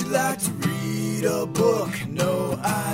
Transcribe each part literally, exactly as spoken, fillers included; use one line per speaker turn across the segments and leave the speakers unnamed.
like to read a book. No, I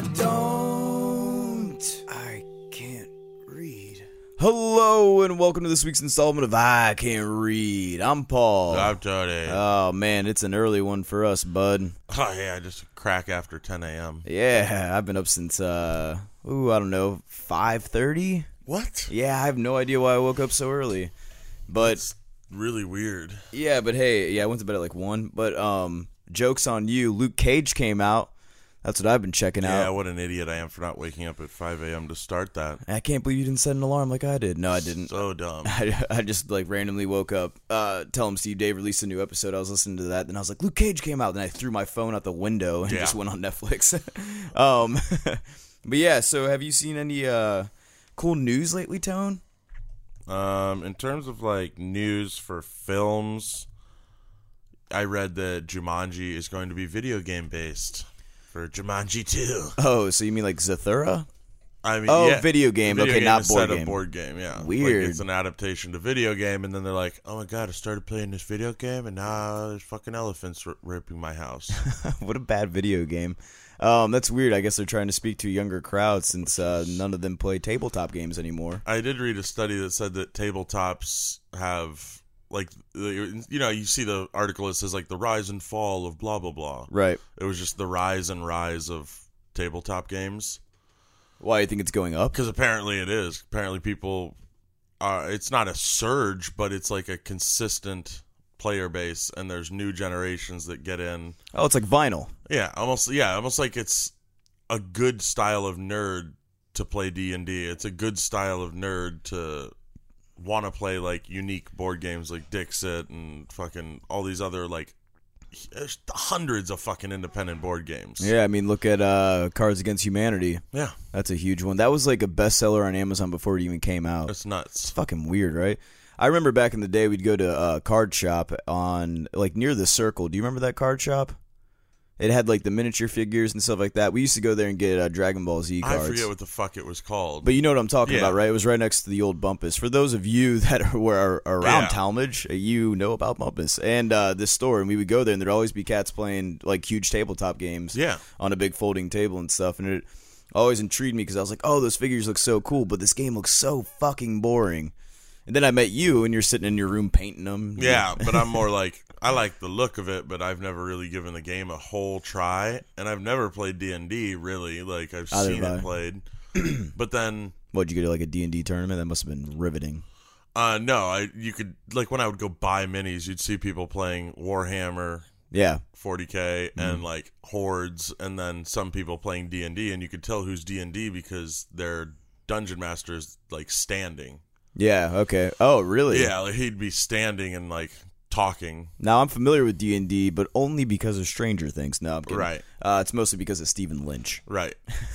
don't. I can't read. Hello, and welcome to this week's installment of I Can't Read. I'm Paul.
I'm Tony.
Oh, man, it's an early one for us, bud.
Oh, yeah, just a crack after ten a.m.
Yeah, I've been up since, uh, ooh, I don't know, five thirty?
What?
Yeah, I have no idea why I woke up so early. But
It's really weird.
yeah, but hey, yeah, I went to bed at like one. But um, joke's on you. Luke Cage came out. That's what I've been checking
Yeah,
out.
what an idiot I am for not waking up at five a.m. to start that.
I can't believe you didn't set an alarm like I did. No, I didn't.
So dumb.
I, I just like randomly woke up. Uh, tell him Steve Dave released a new episode. I was listening to that, then I was like, Luke Cage came out. Then I threw my phone out the window and
Yeah.
just went on Netflix. um, but yeah, so have you seen any uh cool news lately, Tone?
Um, in terms of like news for films, I read that Jumanji is going to be video game based for Jumanji two.
Oh, so you mean like Zathura?
I mean,
Oh,
yeah,
video game.
video
Okay,
game
not
instead
board
of
game.
board game. Yeah,
Weird.
Like it's an adaptation to video game, and then they're like, "Oh my god, I started playing this video game, and now there's fucking elephants r- ripping my house."
What a bad video game. Um, that's weird. I guess they're trying to speak to a younger crowd since uh, none of them play tabletop games anymore.
I did read a study that said that tabletops have, like, the- you know, you see the article that says, like, the rise and fall of blah, blah, blah.
Right.
It was just the rise and rise of tabletop games.
Why, you think it's going up?
Because apparently it is. Apparently people, uh, it's not a surge, but it's like a consistent player base, and there's new generations that get in.
Oh, it's like vinyl.
Yeah, almost, yeah, almost like it's a good style of nerd to play D and D. It's a good style of nerd to want to play like unique board games like Dixit and fucking all these other like there's hundreds of fucking independent board games.
Yeah, I mean, look at uh, Cards Against Humanity.
Yeah,
That's a huge one. That was like a bestseller on Amazon before it even came out.
it's nuts.
It's fucking weird, right? I remember back in the day, we'd go to a card shop on, like, near the Circle. Do you remember that card shop? It had, like, the miniature figures and stuff like that. We used to go there and get uh, Dragon Ball Z cards.
I forget what the fuck it was called.
But you know what I'm talking
Yeah.
about, right? It was right next to the old Bumpus. For those of you that are, were around
Yeah.
Talmadge, you know about Bumpus. And uh, this store, and we would go there, and there'd always be cats playing, like, huge tabletop games
Yeah.
on a big folding table and stuff. And it always intrigued me because I was like, oh, those figures look so cool, but this game looks so fucking boring. And then I met you, and you're sitting in your room painting them.
Yeah, but I'm more like, I like the look of it, but I've never really given the game a whole try, and I've never played D and D, really. Like, I've
Either
seen
have I.
it played. But then,
What'd you go to, like, a D and D tournament? That must have been riveting.
uh, no, I you could, like, when I would go buy minis, you'd see people playing Warhammer
Yeah.
forty K and, like, Hordes, and then some people playing D and D, and you could tell who's D and D because their Dungeon Master is, like, standing.
Yeah, okay. Oh, really?
Yeah, like, he'd be standing and, like, talking.
Now, I'm familiar with D and D, but only because of Stranger Things. No, I'm kidding.
Right.
Uh, it's mostly because of Stephen Lynch.
Right.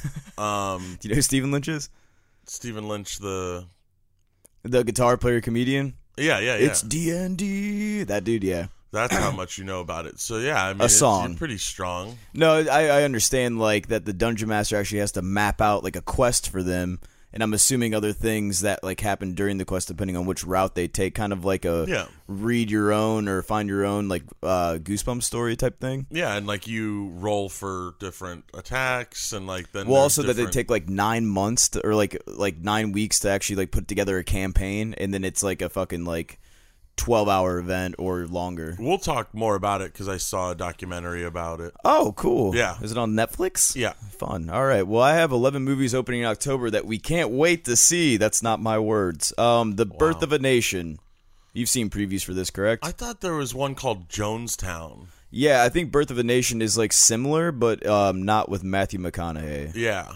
Um,
Do you know who Stephen Lynch is?
Stephen Lynch, the...
The guitar player comedian?
Yeah, yeah, yeah.
It's D and D. That dude, yeah.
That's how much you know about it. So, yeah, I mean,
A
it's,
song.
you're pretty strong.
No, I, I understand, like, that the Dungeon Master actually has to map out, like, a quest for them. And I'm assuming other things that, like, happen during the quest, depending on which route they take, kind of like a
Yeah.
read your own or find your own, like, uh, Goosebumps story type thing.
Yeah, and, like, you roll for different attacks, and, like, then
Well,
there's
also that they
different-
take, like, nine months to, or, like, like nine weeks to actually, like, put together a campaign, and then it's, like, a fucking, like, twelve-hour event or longer.
We'll talk more about it because I saw a documentary about it.
Oh, cool.
Yeah.
Is it on Netflix?
Yeah.
Fun. All right. Well, I have eleven movies opening in October that we can't wait to see. That's not my words. Um, The Birth
Wow.
of a Nation. You've seen previews for this, correct?
I thought there was one called Jonestown.
Yeah, I think Birth of a Nation is, like, similar, but um, not with Matthew McConaughey.
Yeah.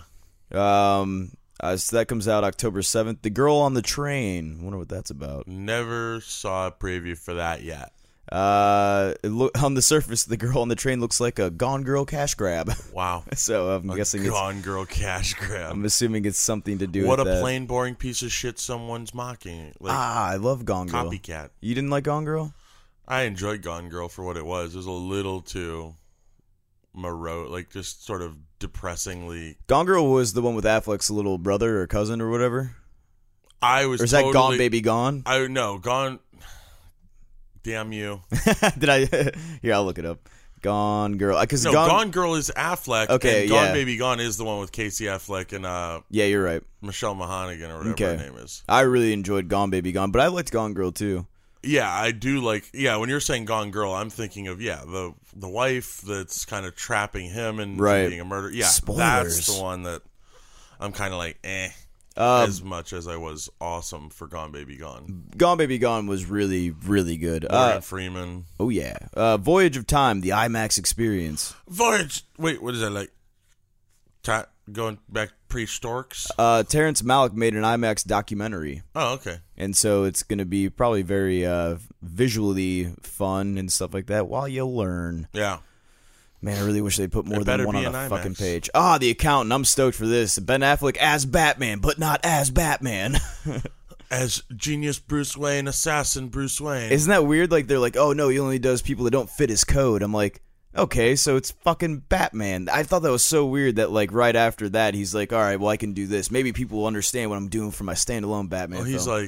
Um, uh, so that comes out October seventh. The Girl on the Train. I wonder what that's about.
Never saw a preview for that yet.
Uh, it look, on the surface, the girl on the train looks like a Gone Girl cash grab.
Wow.
So I'm
A
guessing it's,
Gone Girl cash grab.
I'm assuming it's something to do
What a
with that.
plain, boring piece of shit someone's mocking. Like,
Ah, I love Gone Girl.
copycat.
You didn't like Gone Girl?
I enjoyed Gone Girl for what it was. It was a little too morose, like just sort of depressingly.
Gone Girl was the one with Affleck's little brother or cousin or whatever?
I was
Or is
totally,
that Gone Baby Gone?
I no Gone. Damn you!
Did I? Here, I'll look it up. Gone Girl. Because
No,
Gone,
Gone Girl is Affleck.
Okay,
and Gone
yeah.
Baby Gone is the one with Casey Affleck and uh,
Yeah, you're right.
Michelle Mahonigan or whatever
Okay.
her name is.
I really enjoyed Gone Baby Gone, but I liked Gone Girl too.
Yeah, I do like. Yeah, when you're saying Gone Girl, I'm thinking of yeah the the wife that's kind of trapping him and
Right.
being a murderer. Yeah,
Spoilers.
that's the one that I'm kind of like eh.
Um,
as much as I was awesome for Gone Baby Gone.
Gone Baby Gone was really, really good.
Morgan
Uh,
Freeman.
oh yeah, uh, Voyage of Time, the IMAX experience.
Voyage. Wait, what is that like? Ta- going back pre-Storks?
Uh, Terrence Malick made an IMAX documentary,
Oh, okay.
and so it's going to be probably very uh, visually fun and stuff like that while you learn.
Yeah.
Man, I really wish they'd put more
It
than
better
one
be
on a
an
fucking
IMAX.
page. Ah, The Accountant. I'm stoked for this. Ben Affleck as Batman, but not as Batman.
As genius Bruce Wayne, assassin Bruce Wayne.
Isn't that weird? Like, they're like, oh, no, he only does people that don't fit his code. I'm like, okay, so it's fucking Batman. I thought that was so weird that, like, right after that, he's like, all right, well, I can do this. Maybe people will understand what I'm doing for my standalone Batman
oh, he's
film.
like,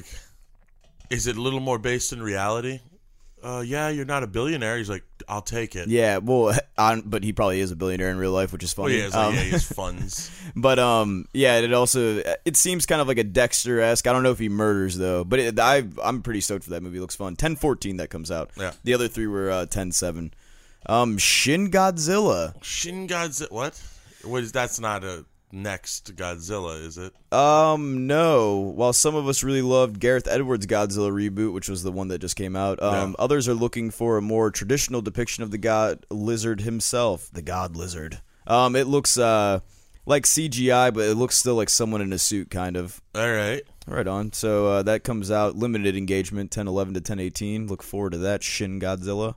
is it a little more based in reality? Uh, yeah, you're not a billionaire. He's like, I'll take it.
Yeah, well, on, but he probably is a billionaire in real life, which is
Well,
funny.
yeah, it's like,
Um,
yeah, he has funds.
But um, yeah, it also it seems kind of like a Dexter-esque. I don't know if he murders though, but it, I I'm pretty stoked for that movie. It looks fun. ten fourteen that comes out.
Yeah.
The other three were uh, ten seven. Um, Shin Godzilla.
Shin Godzilla. What? What is that's not a next Godzilla, is it?
Um, no. While some of us really loved Gareth Edwards' Godzilla reboot, which was the one that just came out, um,
Yeah.
others are looking for a more traditional depiction of the god lizard himself, the god lizard. Um, it looks uh like C G I, but it looks still like someone in a suit, kind of.
All right.
Right on. So uh, that comes out limited engagement, ten eleven to ten eighteen. Look forward to that. Shin Godzilla.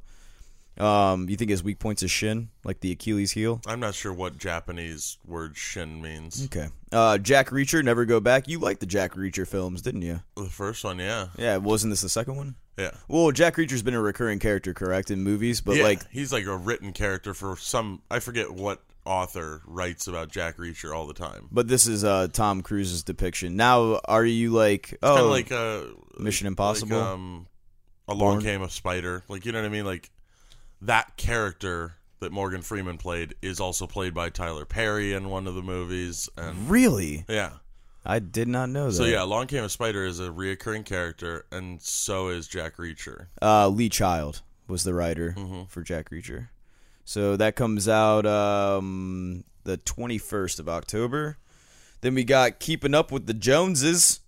Um, you think his weak points is shin, like the Achilles heel?
I'm not sure what Japanese word shin means.
Okay. Uh, Jack Reacher, Never Go Back. You liked the Jack Reacher films, didn't you?
The first one, yeah.
Yeah, wasn't this the second one?
Yeah.
Well, Jack Reacher's been a recurring character, correct, in movies, but
yeah,
like,
he's like a written character for some, I forget what author writes about Jack Reacher all the time.
but this is uh Tom Cruise's depiction. Now, are you like, oh,
Kind of like uh,
Mission Impossible?
Like, um, Along
Bourne?
Came a Spider. Like, you know what I mean? Like, that character that Morgan Freeman played is also played by Tyler Perry in one of the movies. And
really?
yeah.
I did not know that.
So, yeah, Along Came a Spider is a reoccurring character, and so is Jack Reacher.
Uh, Lee Child was the writer
Mhm.
for Jack Reacher. So that comes out um, the twenty-first of October. Then we got Keeping Up with the Joneses.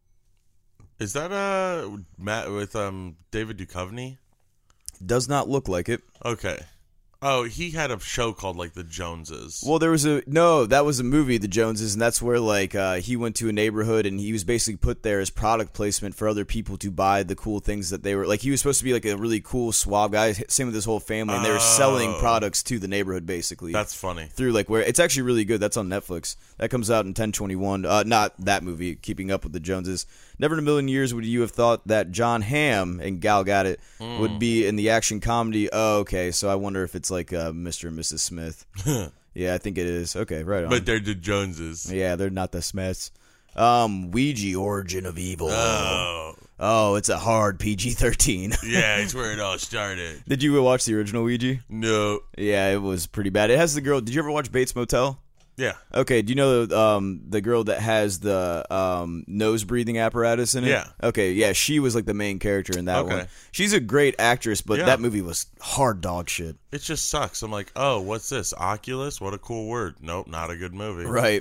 Is that uh Matt with um David Duchovny?
Does not look like it.
Okay. Oh, he had a show called like The Joneses.
Well, there was a no. That was a movie, The Joneses, and that's where like uh, he went to a neighborhood and he was basically put there as product placement for other people to buy the cool things that they were like. He was supposed to be like a really cool suave guy. Same with his whole family, and they were selling
Oh.
products to the neighborhood basically.
That's funny.
Through like where it's actually really good. That's on Netflix. That comes out in ten twenty-one. Uh, not that movie. Keeping Up with the Joneses. Never in a million years would you have thought that John Hamm and Gal Gadot
Mm.
would be in the action comedy. Oh, okay. So I wonder if it's like uh, Mister and Missus Smith. Yeah, I think it is. Okay, right on.
But they're the Joneses.
Yeah, they're not the Smiths. Um, Ouija, Origin of Evil.
Oh.
Oh, it's a hard P G thirteen.
Yeah, it's where it all started.
Did you watch the original Ouija?
No.
Yeah, it was pretty bad. It has the girl. Did you ever watch Bates Motel?
Yeah.
Okay, do you know um, the girl that has the um, nose breathing apparatus in it?
Yeah.
Okay, yeah, she was like the main character in that
Okay.
one. She's a great actress, but
Yeah.
that movie was hard dog shit.
It just sucks. I'm like, oh, what's this? Oculus? What a cool word. Nope, not a good movie.
Right.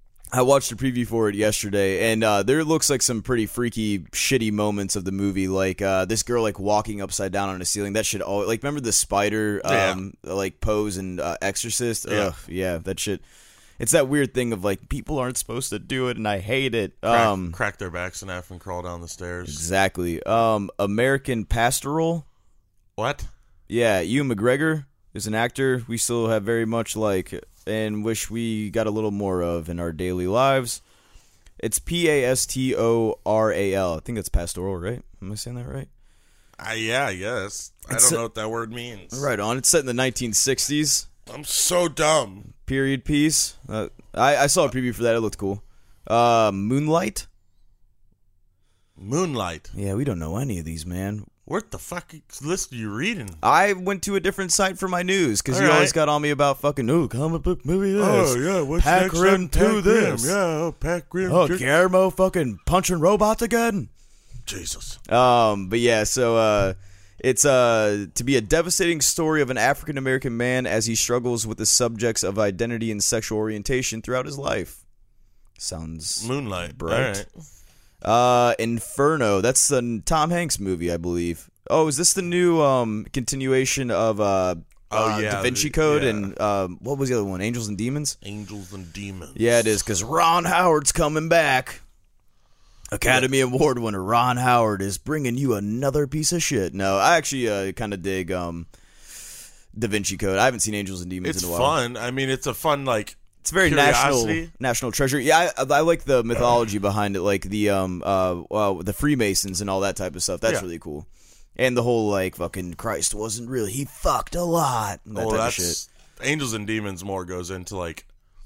I watched a preview for it yesterday, and uh, there looks like some pretty freaky, shitty moments of the movie. Like uh, this girl like walking upside down on a ceiling. That shit. All like remember the spider um, like pose and uh, Exorcist.
Yeah.
Ugh, yeah, that shit. It's that weird thing of like people aren't supposed to do it, and I hate it.
Crack,
Um,
crack their backs in half and crawl down the stairs.
exactly. Um, American Pastoral.
What?
Yeah, Ewan McGregor is an actor we still have very much like and wish we got a little more of in our daily lives. It's P A S T O R A L. I think that's pastoral, right? Am I saying that right?
Uh, yeah, I guess. I
It's
don't
a-
know what that word means.
Right on. It's set in the nineteen sixties.
I'm so dumb.
Period piece. Uh, I, I saw a preview for that. It looked cool. Uh, Moonlight.
Moonlight.
Yeah, we don't know any of these, man.
What the fuck list are you reading?
I went to a different site for my news because
All
you
right.
always got on me about fucking ooh comic book movie this.
Oh yeah, what's
Pac
next?
Rim
up?
two
Pac
this.
Rim. Yeah, oh, Pac Rim.
Oh,
Jer-
Guillermo fucking punching robots again.
Jesus.
Um, but yeah, so uh, it's uh to be a devastating story of an African American man as he struggles with the subjects of identity and sexual orientation throughout his life. Sounds
Moonlight.
bright.
All right.
Uh, Inferno. That's the Tom Hanks movie, I believe. Oh, is this the new um continuation of uh,
Oh,
uh
yeah,
Da Vinci
the-
Code
yeah.
and um what was the other one? Angels and Demons.
Angels and Demons.
Yeah, it is because Ron Howard's coming back. Academy Award winner Ron Howard is bringing you another piece of shit. No, I actually uh, kind of dig um Da Vinci Code. I haven't seen Angels and Demons
It's
in a while.
fun. I mean, it's a fun like.
It's very national
Curiosity.
national treasure. Yeah, I, I like the mythology behind it, like the um uh, uh the Freemasons and all that type of stuff. That's
Yeah.
really cool. And the whole like fucking Christ wasn't real. He fucked a lot. and That
Well,
type of
that's
shit.
Angels and Demons more goes into like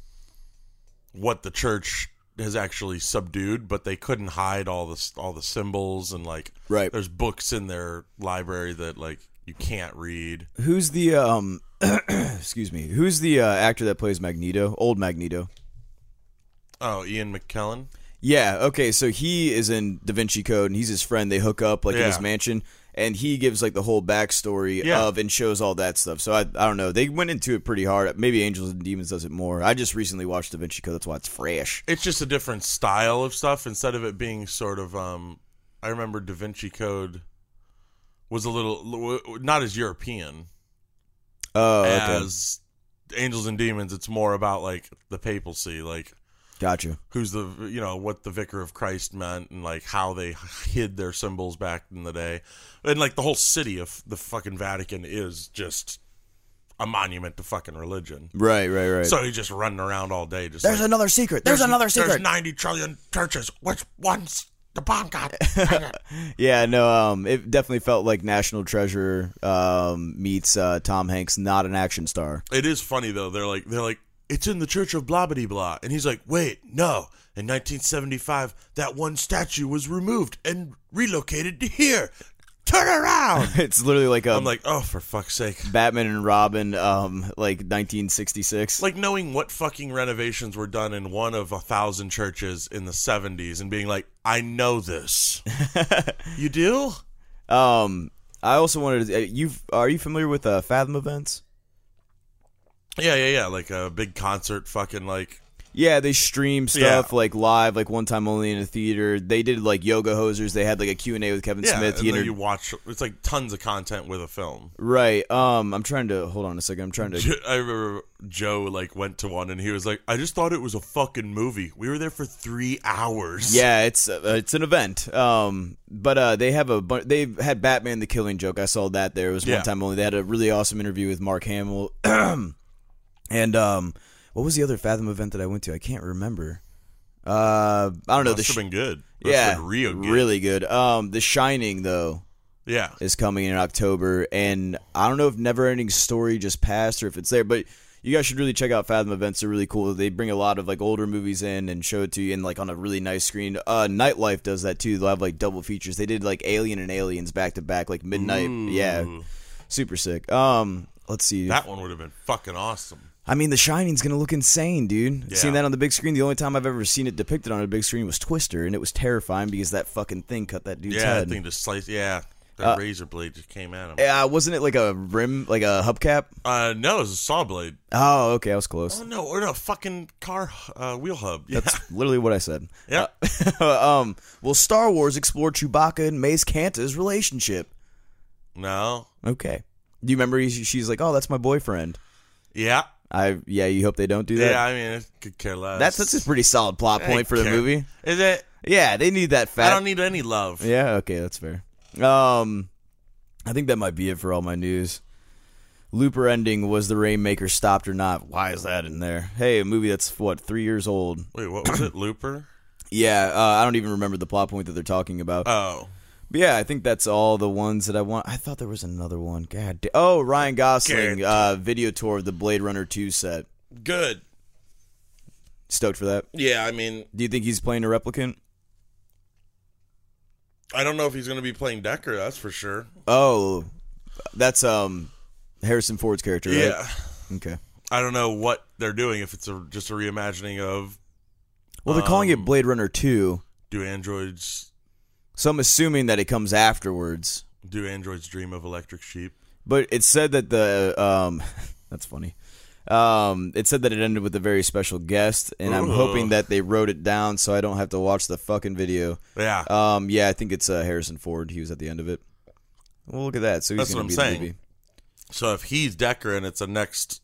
what the church has actually subdued, but they couldn't hide all the all the symbols and like
Right.
there's books in their library that like you can't read.
Who's the um excuse me? Who's the uh, actor that plays Magneto? Old Magneto.
Oh, Ian McKellen.
Yeah, okay, so he is in Da Vinci Code, and he's his friend. They hook up, like, in his
Yeah.
mansion, and he gives, like, the whole backstory
Yeah.
of and shows all that stuff. So, I I don't know. They went into it pretty hard. Maybe Angels and Demons does it more. I just recently watched Da Vinci Code. That's why it's fresh.
It's just a different style of stuff instead of it being sort of. Um, I remember Da Vinci Code was a little not as European
Oh, okay.
as Angels and Demons. It's more about like the papacy, like.
Gotcha.
Who's the you know what the Vicar of Christ meant and like how they hid their symbols back in the day, and like the whole city of the fucking Vatican is just a monument to fucking religion.
Right, right, right.
So he's just running around all day. Just
there's
like,
another secret. There's, another secret.
There's ninety trillion churches. Which one's the bomb got?
Yeah, no, um, it definitely felt like National Treasure um, meets uh, Tom Hanks, not an action star.
It is funny though. They're like they're like it's in the Church of blah blah blah, and he's like, wait, no. In nineteen seventy-five, that one statue was removed and relocated to here. Turn around.
It's literally like a
I'm like, oh, for fuck's sake.
Batman and Robin, um, like nineteen sixty-six.
Like knowing what fucking renovations were done in one of a thousand churches in the seventies and being like, I know this. You do?
Um, I also wanted to. Uh, you are you familiar with uh, Fathom events?
Yeah, yeah, yeah. Like a big concert fucking like.
Yeah, they stream stuff
Yeah.
like live, like one time only in a theater. They did like Yoga Hosers. They had like a Q and A with Kevin
Yeah,
Smith.
and
He
then
inter-
you watch. It's like tons of content with a film.
right. Um, I'm trying to hold on a second. I'm trying to.
I remember Joe like went to one and he was like, I just thought it was a fucking movie. We were there for three hours.
Yeah, it's uh, it's an event. Um, but uh, they have a bu- they've had Batman: The Killing Joke. I saw that there. It was
Yeah.
one time only. They had a really awesome interview with Mark Hamill. And um, what was the other Fathom event that I went to? I can't remember. Uh, I don't know.
Must
The
have
sh-
been good. Must
yeah,
have been real good.
really good. Um, The Shining though
Yeah.
is coming in October, and I don't know if Neverending Story just passed or if it's there, but you guys should really check out Fathom events. They're really cool. They bring a lot of like older movies in and show it to you in like on a really nice screen. Uh, Nightlife does that too. They'll have like double features. They did like Alien and Aliens back to back, like midnight.
Ooh.
Yeah, super sick. Um, let's see.
That one would have been fucking awesome.
I mean, The Shining's gonna look insane, dude.
Yeah.
Seeing that on the big screen, the only time I've ever seen it depicted on a big screen was Twister, and it was terrifying because that fucking thing cut that dude's
Yeah,
head.
that thing just sliced. Yeah, that
Uh,
razor blade just came at him.
Yeah, wasn't it like a rim, like a hubcap?
Uh, no, it was a saw blade.
Oh, okay, I was close.
Oh no, or no, fucking car uh, wheel hub. Yeah,
That's literally what I said.
yeah.
um, will Star Wars explore Chewbacca and Mace Kanta's relationship?
No.
Okay. Do you remember he, she's like, oh, that's my boyfriend.
Yeah.
I yeah, you hope they don't do that.
Yeah, I mean, it could care less.
That's that's a pretty solid plot
I
point for the
care.
movie.
Is it?
Yeah, they need that fat.
I don't need any love.
Yeah, okay, that's fair. Um, I think that might be it for all my news. Looper ending, was the Rainmaker stopped or not? Why is that in there? Hey, a movie that's what three years old.
Wait, what was it? Looper?
Yeah, uh, I don't even remember the plot point that they're talking about.
Oh.
But yeah, I think that's all the ones that I want. I thought there was another one. God, da- oh, Ryan Gosling, uh, video tour of the Blade Runner two set.
Good.
Stoked for that.
Yeah, I mean,
Do you think he's playing a replicant?
I don't know if he's going to be playing Decker. That's for sure.
Oh, that's um Harrison Ford's character, right?
Yeah.
Okay.
I don't know what they're doing. If it's a, just a reimagining of.
Well, they're um, calling it Blade Runner two.
Do androids?
So I'm assuming that it comes afterwards.
Do androids dream of electric sheep?
But it said that the um, that's funny. Um, it said that it ended with a very special guest, and Ooh. I'm hoping that they wrote it down so I don't have to watch the fucking video.
Yeah.
Um. Yeah, I think it's uh, Harrison Ford. He was at the end of it. Well, look at that. So he's
That's what I'm
be
saying.
The movie.
So if he's Decker and it's a next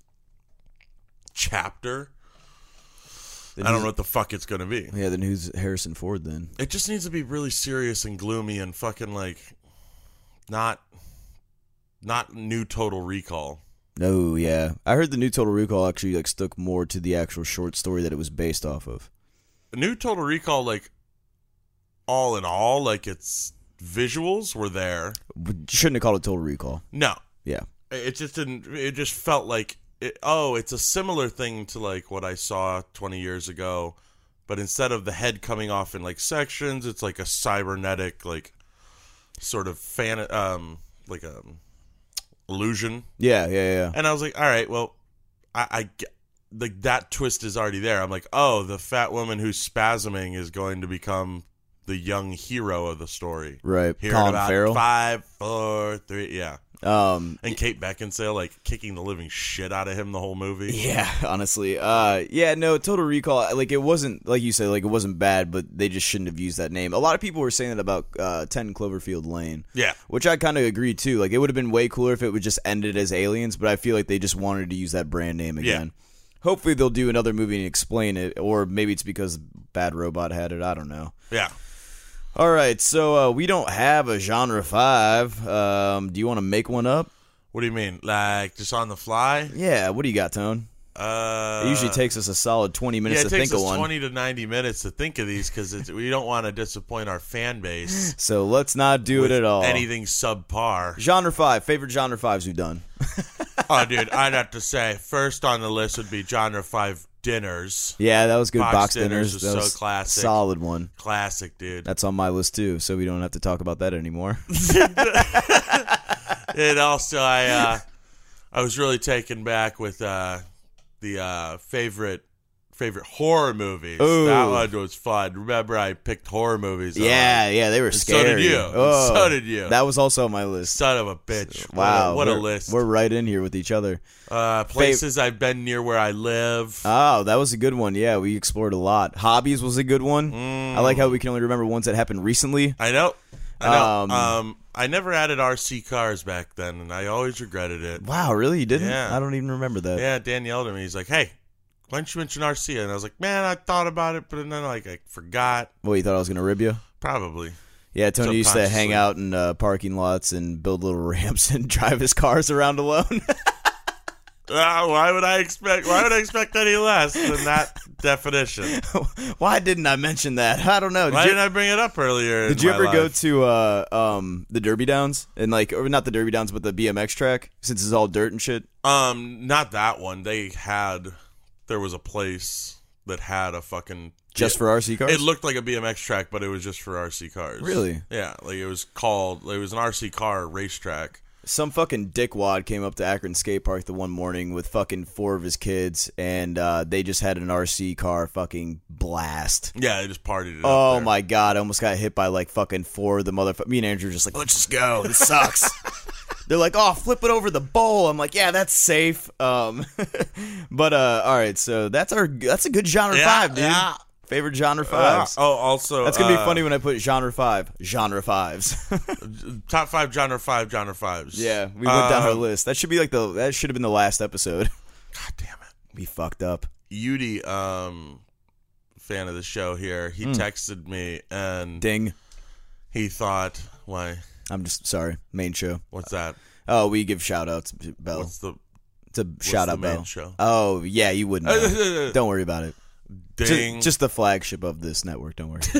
chapter, then I don't know what the fuck it's gonna be.
Yeah. Then who's Harrison Ford then?
It just needs to be really serious and gloomy and fucking like, not, not new Total Recall.
No, yeah. I heard the new Total Recall actually like stuck more to the actual short story that it was based off of.
The new Total Recall, like, all in all, like, its visuals were there.
But shouldn't have called it Total Recall.
No.
Yeah.
It just didn't, it just felt like, it, oh, it's a similar thing to, like, what I saw twenty years ago. But instead of the head coming off in, like, sections, it's like a cybernetic, like, sort of fan, um, like a... illusion.
Yeah, yeah, yeah.
And I was like, all right, well, I, I get, like that twist is already there. I'm like, oh, the fat woman who's spasming is going to become the young hero of the story.
Right.
Here
Colin
in about
Farrell.
Five, four, three, yeah.
Um,
and Kate Beckinsale like kicking the living shit out of him the whole movie.
Yeah, honestly. Uh, yeah, no, Total Recall, like it wasn't, like you said, like it wasn't bad, but they just shouldn't have used that name. A lot of people were saying that about uh, ten Cloverfield Lane.
Yeah.
Which I kind of agree too. Like it would have been way cooler if it would just ended as Aliens, but I feel like they just wanted to use that brand name again. Yeah. Hopefully they'll do another movie and explain it, or maybe it's because Bad Robot had it. I don't know.
Yeah.
All right, so uh, we don't have a genre five. Um, do you want to make one up?
What do you mean? Like, just on the fly?
Yeah, what do you got, Tone?
Uh,
it usually takes us a solid twenty minutes
yeah,
to think of one.
it takes us twenty to ninety minutes to think of these because we don't want to disappoint our fan base.
So let's not do it at all.
Anything subpar.
Genre five. Favorite genre fives we've done.
Oh, dude, I'd have to say, first on the list would be genre five dinners.
Yeah, that was good.
Box,
Box
dinners,
dinners.
was
that
so
was
classic.
Solid one.
Classic, dude.
That's on my list too, so we don't have to talk about that anymore.
And also, I uh, I was really taken back with uh, the uh, favorite favorite horror movies.
Ooh.
That one was fun. Remember, I picked horror movies.
Yeah,
on.
yeah, they were
And
scary.
So did you.
Oh,
so did you.
That was also on my list.
Son of a bitch.
Wow,
What a, what a
we're,
list.
We're right in here with each other.
Uh, places Fav- I've been near where I live.
Oh, that was a good one. Yeah, we explored a lot. Hobbies was a good one.
Mm.
I like how we can only remember ones that happened recently.
I know. I know.
Um,
um, I never added R C cars back then, and I always regretted it.
Wow, really? You didn't?
Yeah.
I don't even remember that.
Yeah, Dan yelled at me. He's like, hey, why don't you mention R C? And I was like, man, I thought about it, but then like I forgot.
Well, you thought I was going to rib you?
Probably.
Yeah, Tony used to hang out in uh, parking lots and build little ramps and drive his cars around alone.
Uh, why would I expect? Why would I expect any less than that definition?
Why didn't I mention that? I don't know. Did
why
you,
didn't I bring it up earlier?
Did
in
you
my
ever
life?
go to uh, um, the Derby Downs and like, or not the Derby Downs, but the B M X track? Since it's all dirt and shit.
Um, not that one. They had. There was a place that had a fucking
just
it,
for R C cars.
It looked like a B M X track, but it was just for R C cars.
Really?
Yeah. Like it was called. It was an R C car racetrack.
Some fucking dickwad came up to Akron Skate Park the one morning with fucking four of his kids, and uh, they just had an R C car fucking blast.
Yeah, they just partied it
Oh
up there.
my god, I almost got hit by like fucking four of the motherfuckers. Me and Andrew were just like, let's just go. This sucks. They're like, oh, flip it over the bowl. I'm like, yeah, that's safe. Um, but uh, all right, so that's our that's a good genre
Yeah,
five, dude.
yeah.
Favorite genre fives.
Uh, oh, also
That's gonna
uh,
be funny when I put genre five. Genre fives.
top five genre five genre fives.
Yeah, we went down our
Um,
list. That should be like the that should have been the last episode.
God damn it.
We fucked up.
Yudi, um, fan of the show here, he
Mm.
texted me and
Ding.
he thought, why?
I'm just sorry. Main show.
What's that?
Oh, we give shout outs. Bell.
What's the
It's a
what's
shout
the
out
main
bell.
show?
Oh yeah, you wouldn't know. Don't worry about it.
Ding.
Just, just the flagship of this network. Don't worry.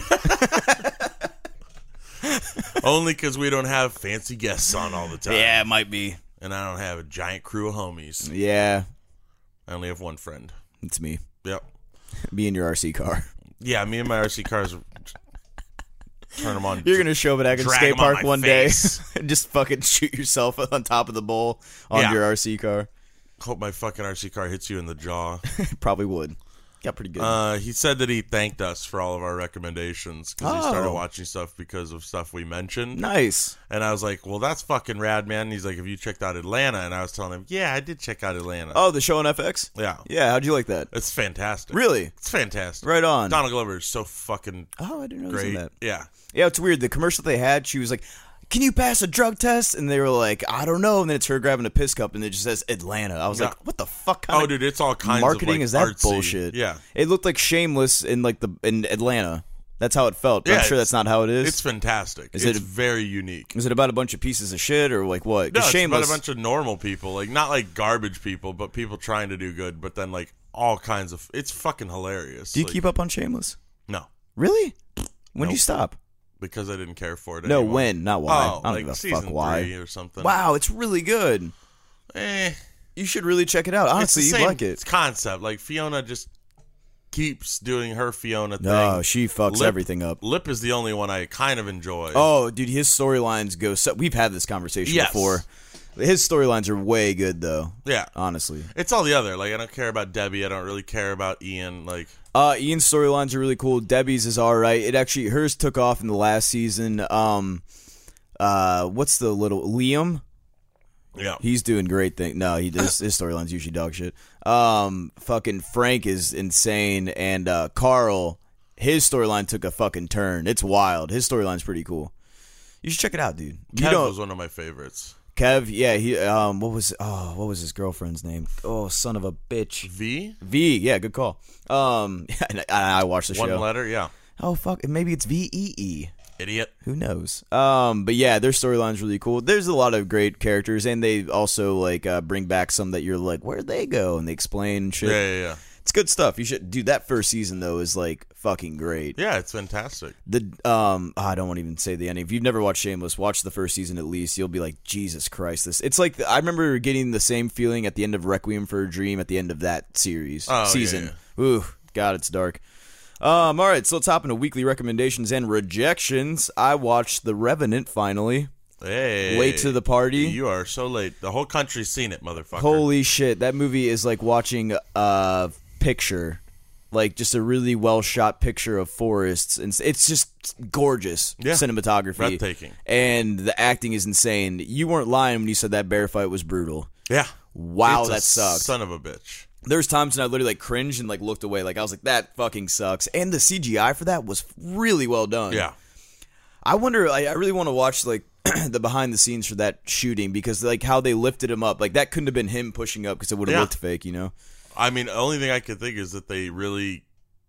Only because we don't have fancy guests on all the time.
Yeah, it might be.
And I don't have a giant crew of homies.
Yeah,
I only have one friend.
it's me.
Yep.
Me and your R C car.
Yeah, me and my R C cars. Are... turn them on.
You're gonna show up at Atkins
drag
Skate
'em on
Park
my
one
face.
day and just fucking shoot yourself on top of the bowl on
Yeah.
your R C car.
Hope my fucking R C car hits you in the jaw.
Probably would. Got pretty good.
Uh, he said that he thanked us for all of our recommendations because he started
Oh.
watching stuff because of stuff we mentioned.
Nice.
And I was like, well, that's fucking rad, man. And he's like, have you checked out Atlanta? And I was telling him, yeah, I did check out Atlanta.
Oh, the show on F X?
Yeah.
Yeah, how'd you like that?
It's fantastic.
Really?
It's fantastic.
Right on.
Donald Glover is so fucking
Oh, I didn't know
great.
that.
Yeah.
Yeah, it's weird. The commercial they had, she was like, can you pass a drug test? And they were like, I don't know. And then it's her grabbing a piss cup, and it just says Atlanta. I was
Yeah.
like, what the fuck kind
Oh,
of
dude, it's all kinds
marketing
of like
is that
artsy.
bullshit?
Yeah.
It looked like Shameless in like the in Atlanta. That's how it felt. But
Yeah,
I'm sure
it's-
that's not how it is.
It's fantastic.
Is
it's
it-
very unique.
Is it about a bunch of pieces of shit or like what? 'Cause
No, it's
Shameless.
about a bunch of normal people, like not like garbage people, but people trying to do good. But then like all kinds of, it's fucking hilarious.
Do you
Like,
keep up on Shameless?
No,
Really? When did
Nope.
you stop?
because I didn't care for it.
No,
anymore.
when, not why.
Oh,
I don't
like
give a
season
fuck why.
three or something.
Wow, it's really good.
Eh,
You should really check it out. Honestly,
it's the
you'd
same
like it.
concept. Like Fiona just keeps doing her Fiona thing.
No, she fucks
Lip-
everything up.
Lip is the only one I kind of enjoy.
Oh, dude, his storylines go so. We've had this conversation
Yes.
before. His storylines are way good, though.
yeah.
Honestly,
It's all the other. Like I don't care about Debbie. I don't really care about Ian. Like
uh, Ian's storylines are really cool. Debbie's is all right. It actually hers took off in the last season. Um, uh, what's the little Liam?
yeah,
He's doing great thing. No, he does. His storyline's usually dog shit. Um, fucking Frank is insane, and uh, Carl, his storyline took a fucking turn. It's wild. His storyline's pretty cool. You should check it out, dude. You
Kev
don't.
was one of my favorites.
Kev, yeah, he. Um, what was? Oh, what was his girlfriend's name? Oh, son of a bitch.
V
V. Yeah, good call. Um, and I, I watched the
one
show.
letter. Yeah,
Oh fuck, maybe it's V E E.
idiot.
Who knows? Um, but yeah, their storyline's really cool. There's a lot of great characters, and they also like uh, bring back some that you're like, where'd they go? And they explain shit.
Yeah, yeah, yeah.
It's good stuff. You should, dude. That first season though is like fucking great.
Yeah, it's fantastic.
The um, I don't want to even say the ending. If you've never watched Shameless, watch the first season at least. You'll be like, Jesus Christ, this. It's like I remember getting the same feeling at the end of Requiem for a Dream at the end of that series
Oh, yeah,
season. Ooh, God, it's dark. Um, all right, so let's hop into weekly recommendations and rejections. I watched The Revenant finally.
Hey,
Late to the party.
You are so late. The whole country's seen it, motherfucker.
Holy shit, that movie is like watching a picture, like just a really well shot picture of forests, and it's just gorgeous
Yeah.
cinematography,
Breathtaking.
and the acting is insane. You weren't lying when you said that bear fight was brutal.
Yeah.
Wow,
It's a
that sucks.
Son of a bitch.
There's times when I literally like cringed and like looked away, like I was like, that fucking sucks. And the C G I for that was really well done.
Yeah.
I wonder. I, I really want to watch like the behind the scenes for that shooting because like how they lifted him up, like that couldn't have been him pushing up because it would have
Yeah.
looked fake, you know.
I mean, the only thing I could think is that they really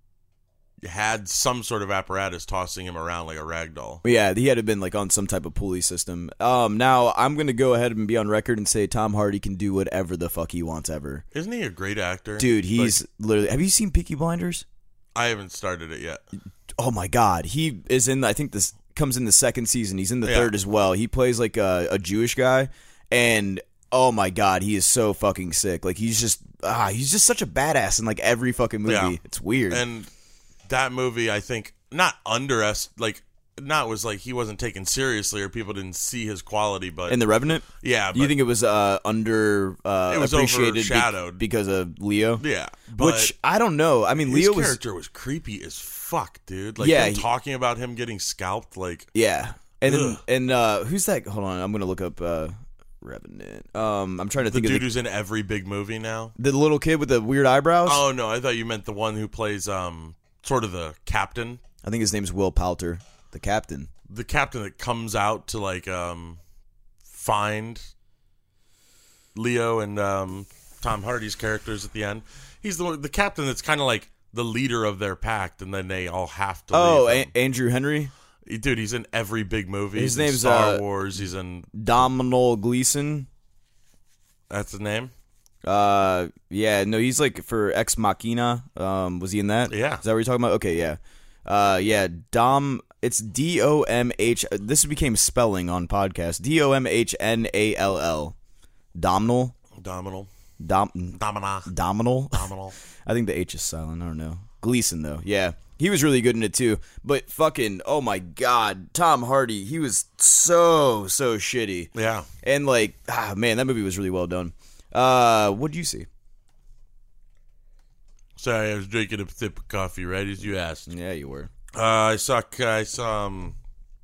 had some sort of apparatus tossing him around like a rag doll.
But yeah, he had to have been like on some type of pulley system. Um, now I'm gonna go ahead and be on record and say Tom Hardy can do whatever the fuck he wants ever,
Isn't he a great actor?
dude. He's
Like,
literally. Have you seen Peaky Blinders?
I haven't started it yet.
Oh my god, he is in. I think this comes in the second season. He's in the
Yeah.
third as well. He plays like a, a Jewish guy, and oh my god, he is so fucking sick. Like he's just ah, he's just such a badass in like every fucking movie.
Yeah.
It's weird.
And that movie, I think, not underest like not was like he wasn't taken seriously or people didn't see his quality, but
in The Revenant,
yeah,
do you
but-
think it was uh, under uh,
It was
appreciated be-
overshadowed.
because of Leo?
yeah, but
Which I don't know. I mean,
his
Leo was
character was creepy as fuck, dude. Like
Yeah,
him
he-
talking about him getting scalped, like
yeah, and then,
Ugh.
and uh, who's that? Hold on, I'm gonna look up uh, Revenant. Um, I'm trying to
the
think
dude
of the,
who's in every big movie now.
the little kid with the weird eyebrows.
Oh no, I thought you meant the one who plays um sort of the captain.
I think his name's Will Poulter, the captain.
The captain that comes out to like um find Leo and um Tom Hardy's characters at the end. He's the one- the captain that's kind of like the leader of their pact, and then they all have to.
Oh,
leave him.
a- Andrew Henry,
Dude, he's in every big movie.
His
He's in
name's,
Star
uh,
Wars. He's in.
Domhnall Gleeson.
That's the name.
Uh, yeah, no, he's like for Ex Machina. Um, was he in that?
Yeah.
Is that what you're talking about? Okay, yeah. Uh, yeah, Dom. It's D O M H. This became spelling on podcast. D O M H N A L L. Domhnall.
Dominal.
Dom.
Domina.
Domhnall.
Dominal.
I think the H is silent. I don't know. Gleason, though. Yeah. He was really good in it, too. But fucking, oh my God, Tom Hardy, he was so, so shitty.
Yeah.
And, like, ah, man, that movie was really well done. Uh, what'd you see?
Sorry, I was drinking a sip of coffee, right as you asked.
Yeah, you were.
Uh, I saw, I saw, um,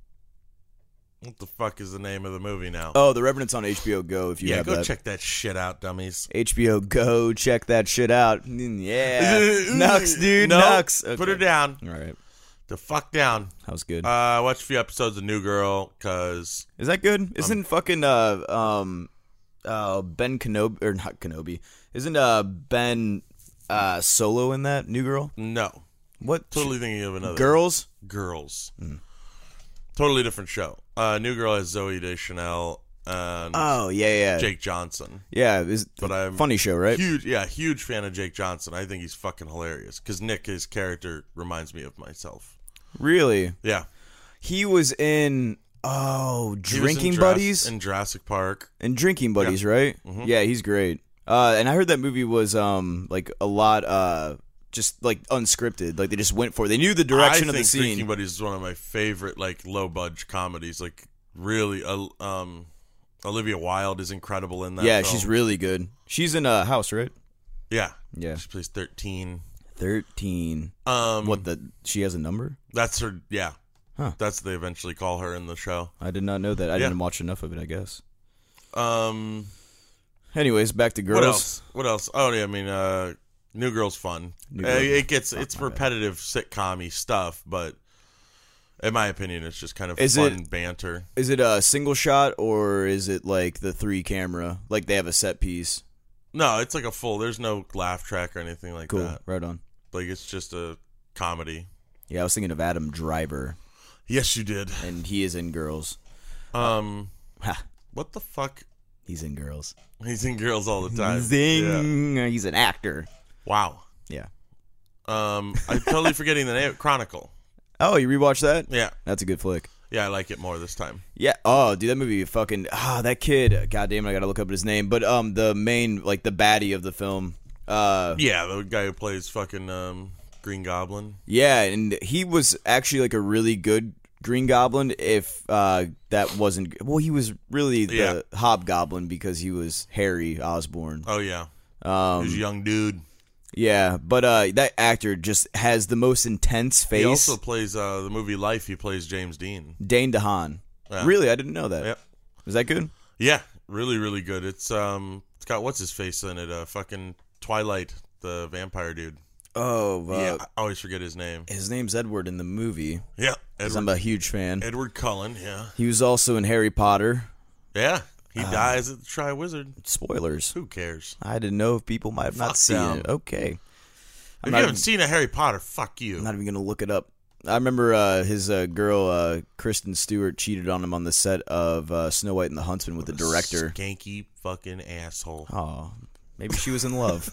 what the fuck is the name of the movie now?
Oh, The Revenant's on H B O Go if you
yeah,
have
go
that.
check that shit out, dummies.
H B O Go, check that shit out. Mm, Yeah. Nux, dude,
no,
Nux. Okay.
Put her down.
All right.
The fuck down.
That was good.
Uh, I watched a few episodes of New Girl, because...
Is that good? Isn't fucking, uh, um, uh, Ben Kenobi, or not Kenobi, isn't, uh, Ben, uh, Solo in that, New Girl?
No.
What?
Totally thinking of another.
Girls?
Girls.
Mm.
Totally different show. Uh, New Girl has Zoe Deschanel and
Oh, yeah, yeah.
Jake Johnson.
Yeah, it's
But I'm
funny show, right?
Huge, yeah, huge fan of Jake Johnson. I think he's fucking hilarious. Because Nick, his character, reminds me of myself.
Really?
Yeah.
He was in, oh,
He was
Drinking
in Jurass-
Buddies?
in Jurassic Park.
And Drinking Buddies, right?
Mhm.
Yeah, he's great. Uh, and I heard that movie was um like a lot uh just like unscripted. Like they just went for it. They knew the direction
I
of the
think
scene.
Drinking Buddies is one of my favorite like low budge comedies. Like really, uh, um, Olivia Wilde is incredible in that.
yeah,
film.
she's really good. She's in a house, right?
yeah,
Yeah,
she plays thirteen.
thirteen.
Um,
What the? She has a number?
That's her. Yeah,
Huh.
that's what they eventually call her in the show.
I did not know that. I
Yeah.
didn't watch enough of it, I guess.
Um,
Anyways, back to girls.
what else? What else? Oh yeah, I mean, uh, New Girl's fun.
New
Uh,
Girl-
it gets
Fuck,
it's
my bad.
repetitive sitcom-y stuff, but in my opinion, it's just kind of
Is
fun
it-
banter.
Is it a single shot or is it like the three camera? Like they have a set piece.
No, it's like a full. There's no laugh track or anything like
Cool.
that.
Right on.
Like it's just a comedy.
Yeah, I was thinking of Adam Driver,
Yes, you did.
and he is in Girls.
Um,
Ha,
what the fuck?
he's in Girls.
He's in Girls all the time. Yeah.
Zing! He's an actor.
Wow.
Yeah.
Um, I'm totally forgetting the name. Chronicle.
Oh, you rewatched that?
Yeah,
That's a good flick.
yeah, I like it more this time.
Yeah. Oh, dude, that movie fucking ah, that kid. God damn it, I gotta look up his name. But um, the main like the baddie of the film. Uh,
Yeah, the guy who plays fucking um Green Goblin.
yeah, and he was actually like a really good Green Goblin. If uh that wasn't well, he was really the
Yeah.
Hobgoblin because he was Harry Osborn.
Oh yeah,
Um,
he's a young dude.
yeah, but uh, that actor just has the most intense face.
He also plays uh the movie Life. He plays James Dean.
Dane DeHaan.
Yeah.
Really, I didn't know that.
Yep.
Is that good?
Yeah, really, really good. It's um, it's got what's his face in it. Uh, fucking Twilight, the vampire dude.
Oh, uh,
yeah, I always forget his name.
his name's Edward in the movie.
Yeah,
'Cause
Edward,
I'm a huge fan.
Edward Cullen. Yeah,
He was also in Harry Potter.
yeah. He
Uh,
dies at the Tri Wizard.
Spoilers.
Who cares?
I didn't know if people might have not
Fuck
seen
them.
it. Okay.
If
I'm
you
not,
haven't
even,
seen a Harry Potter, fuck you.
I'm not even going to look it up. I remember uh, his uh, girl, uh, Kristen Stewart, cheated on him on the set of uh, Snow White and the Huntsman with the director.
Skanky fucking asshole.
Oh, maybe she was in love.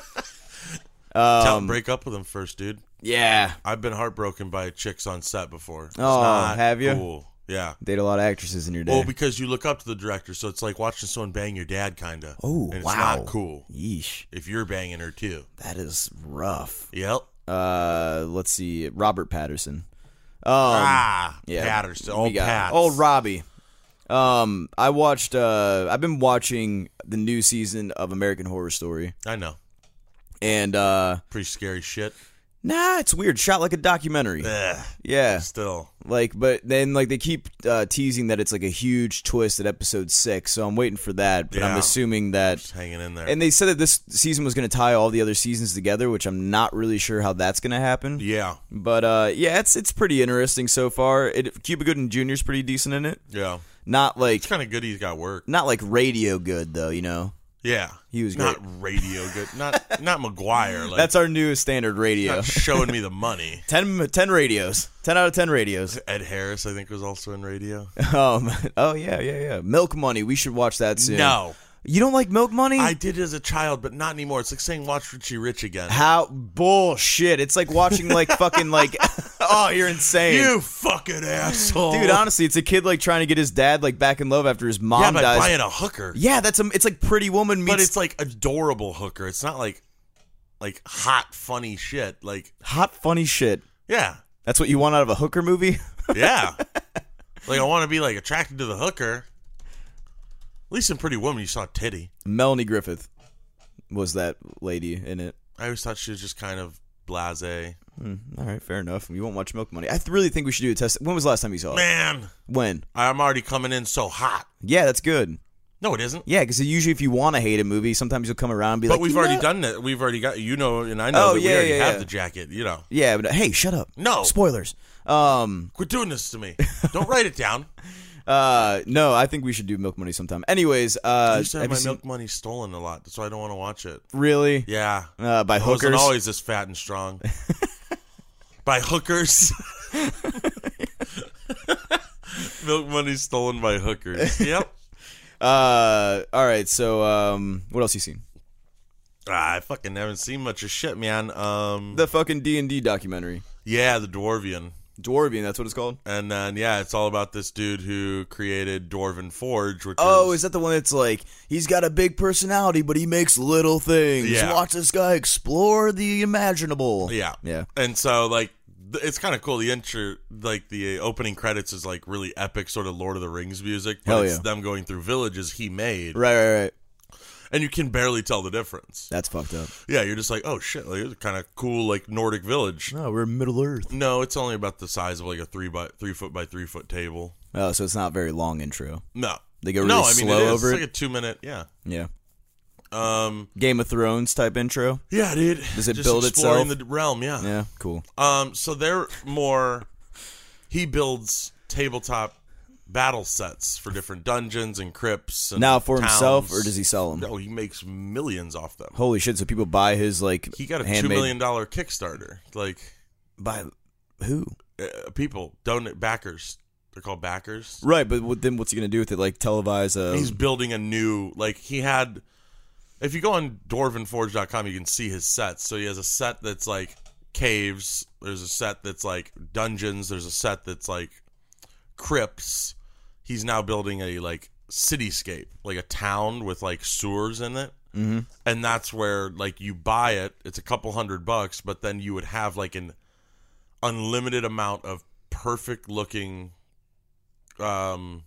Tell,
um,
break up with him first, dude.
yeah.
I've been heartbroken by chicks on set before. It's
Oh,
not
have you?
Cool. Yeah.
Date a lot of actresses in your day.
Well, because you look up to the director, so it's like watching someone bang your dad, kind of.
Oh,
and it's
wow.
not cool
Yeesh.
if you're banging her too.
That is rough.
Yep.
Uh, let's see. Robert Patterson. Um,
ah,
yeah.
Patterson.
we
Old
got-
Pats.
Old Robbie. Um, I watched. Uh, I've been watching the new season of American Horror Story,
I know.
and uh,
Pretty scary shit.
nah, it's weird. Shot like a documentary.
Ugh,
Yeah,
still.
like, but then like they keep uh, teasing that it's like a huge twist at episode six, so I'm waiting for that. But I'm
Yeah.
assuming that.
Just hanging in there.
And they said that this season was going to tie all the other seasons together, which I'm not really sure how that's going to happen.
yeah.
But uh, yeah, it's it's pretty interesting so far. It, Cuba Gooding Junior is pretty decent in it.
Yeah.
Not like
It's kind of good he's got work.
not like radio good though, you know.
Yeah.
He was
Not
great.
radio good. Not not McGuire. Like,
That's our new standard radio.
not showing me the money.
ten, ten radios. ten out of ten radios.
Ed Harris, I think, was also in radio.
Um. Oh yeah, yeah, yeah. Milk Money. We should watch that soon.
No.
You don't like Milk Money?
I did as a child, but not anymore. It's like saying watch Richie Rich again.
How bullshit. It's like watching like fucking like oh, you're insane.
You fucking asshole.
Dude, honestly, it's a kid like trying to get his dad like back in love after his mom
yeah, by
dies.
buying a hooker.
Yeah, that's a, it's like Pretty Woman meets
But it's like adorable hooker. It's not like like hot, funny shit. Like
Hot, funny shit.
yeah,
That's what you want out of a hooker movie?
yeah. Like I want to be like attracted to the hooker. At least in Pretty Woman, you saw titty.
Melanie Griffith was that lady in it.
I always thought she was just kind of blasé.
Hmm, all right, fair enough. You won't watch Milk Money. I th- really think we should do a test. When was the last time you saw it?
Man,
When?
I'm already coming in so hot.
Yeah, that's good.
No, it isn't.
Yeah, because usually if you want to hate a movie, sometimes you'll come around and be
But
like,
we've
you
already
know-
done it. We've already got, you know, and I know
Oh,
that
yeah,
we already
yeah,
have
yeah.
the jacket, you know.
Yeah, but hey, shut up.
No.
Spoilers. Um,
Quit doing this to me. Don't write it down.
uh, no, I think we should do Milk Money sometime. Anyways,
I
uh,
used to have
have
my
you seen-
milk money stolen a lot. That's why I don't want to watch it.
really?
Yeah.
Uh, by
I wasn't
hookers?
always this fat and strong. By hookers. Milk money stolen by hookers. Yep.
Uh, all right. So, um, what else you seen?
Ah, I fucking haven't seen much of shit, man. Um,
The fucking D and D documentary,
yeah, the Dwarvian.
Dwarvian. That's what it's called.
And then, yeah, it's all about this dude who created Dwarven Forge, which
Oh,
is...
is that the one that's like he's got a big personality, but he makes little things?
Yeah.
Watch this guy explore the imaginable.
Yeah.
Yeah.
And so, like, th- it's kind of cool. The intro, like, the opening credits is, like, really epic sort of Lord of the Rings music. But
Hell
it's
yeah.
them going through villages he made.
Right, right, right.
And you can barely tell the difference.
That's fucked up.
Yeah, you're just like, oh, shit. Like, it's a kind of cool, like, Nordic village.
No, we're in Middle Earth.
No, it's only about the size of, like, a three by three foot by three foot table.
Oh, so it's not very long intro.
No.
They go really
no, I mean,
slow
it is.
over
It's
it.
like a two minute, yeah.
Yeah.
Um,
Game of Thrones type intro.
yeah, dude.
Does it
Just
build
exploring
itself?
the realm, yeah.
Yeah, cool.
Um, so they're more. He builds tabletop battle sets for different dungeons and crypts. And
Now for himself,
towns.
or does he sell them?
No, he makes millions off them.
Holy shit! So people buy his like
He got a two
handmade.
million dollar Kickstarter. Like,
By who?
uh, people donate backers. They're called backers.
Right, but what, then what's he gonna do with it? Like televise a?
He's building a new. Like he had. If you go on dwarven forge dot com, you can see his sets. So he has a set that's like caves. There's a set that's like dungeons. There's a set that's like crypts. He's now building a like cityscape, like a town with like sewers in it. Mm-hmm. And that's where like you buy it. It's a couple hundred bucks, but then you would have like an unlimited amount of perfect looking um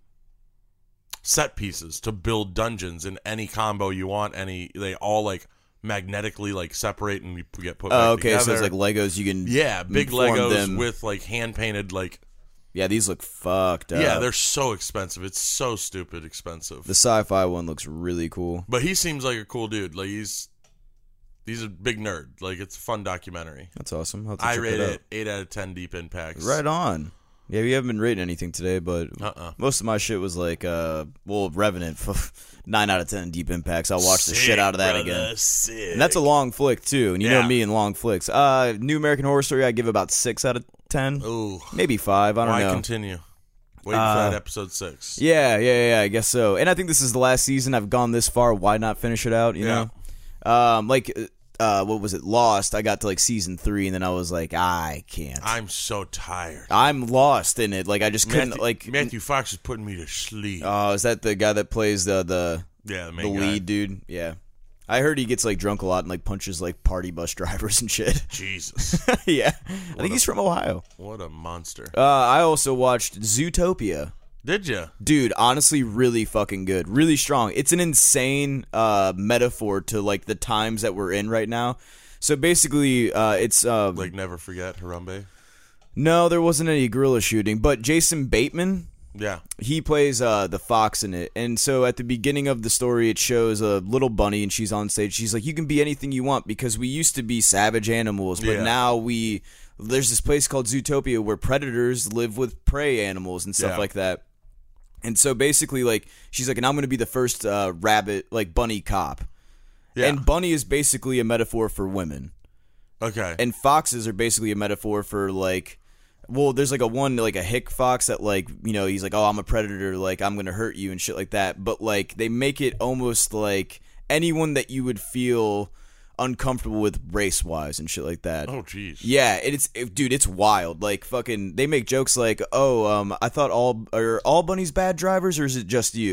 set pieces to build dungeons in any combo you want. Any they all like magnetically like separate and you get put back
Oh, okay.
together.
So it's like Legos. You can
Yeah, big
form
Legos
them.
with like hand painted like
Yeah, these look fucked up.
yeah, they're so expensive. It's so stupid expensive.
the sci-fi one looks really cool.
But he seems like a cool dude. Like he's he's a big nerd. Like it's a fun documentary.
That's awesome. I'll have to
I
check
rate
that
it
out.
eight out of ten deep impacts.
Right on. Yeah, we haven't been rating anything today, but
Uh-uh.
most of my shit was like, uh, well, Revenant, nine out of ten deep impacts. I'll watch the
Sick,
shit out of that
brother,
again.
Sick.
And that's a long flick too, and you
Yeah.
know me in long flicks. Uh, New American Horror Story, I give about six out of ten,
Ooh.
maybe five. I don't
Why
know.
continue? Waiting
Uh,
for that episode six.
Yeah, yeah, yeah, I guess so. And I think this is the last season. I've gone this far. Why not finish it out? You
Yeah.
know, um, like, uh, what was it? Lost. I got to like season three, and then I was like, I can't.
I'm so tired.
I'm lost in it. Like I just couldn't.
Matthew,
like,
Matthew Fox is putting me to sleep.
oh, is that the guy that plays the the
yeah, the
the
main guy.
lead dude? Yeah. I heard he gets like drunk a lot and like punches like party bus drivers and shit.
Jesus,
Yeah, I think he's from Ohio.
what a monster!
Uh, I also watched Zootopia.
Did you?
Dude, honestly, really fucking good. Really strong. It's an insane uh, metaphor to like the times that we're in right now. So basically, uh, it's uh,
Like never forget Harambe?
no, there wasn't any gorilla shooting, but Jason Bateman,
Yeah,
he plays uh, the fox in it. And so at the beginning of the story, it shows a little bunny, and she's on stage. She's like, "You can be anything you want because we used to be savage animals, but
Yeah.
now we there's this place called Zootopia where predators live with prey animals and stuff
Yeah.
like that." And so basically, like, she's like, and I'm going to be the first uh, rabbit, like, bunny cop.
yeah.
And bunny is basically a metaphor for women.
okay.
And foxes are basically a metaphor for, like, well, there's, like, a one, like, a hick fox that, like, you know, he's like, oh, I'm a predator, like, I'm going to hurt you and shit like that. But, like, they make it almost like anyone that you would feel uncomfortable with race-wise and shit like that.
oh, jeez.
Yeah, it's it, dude, it's wild. Like fucking, they make jokes like, "Oh, um, I thought all are all bunnies bad drivers, or is it just you?"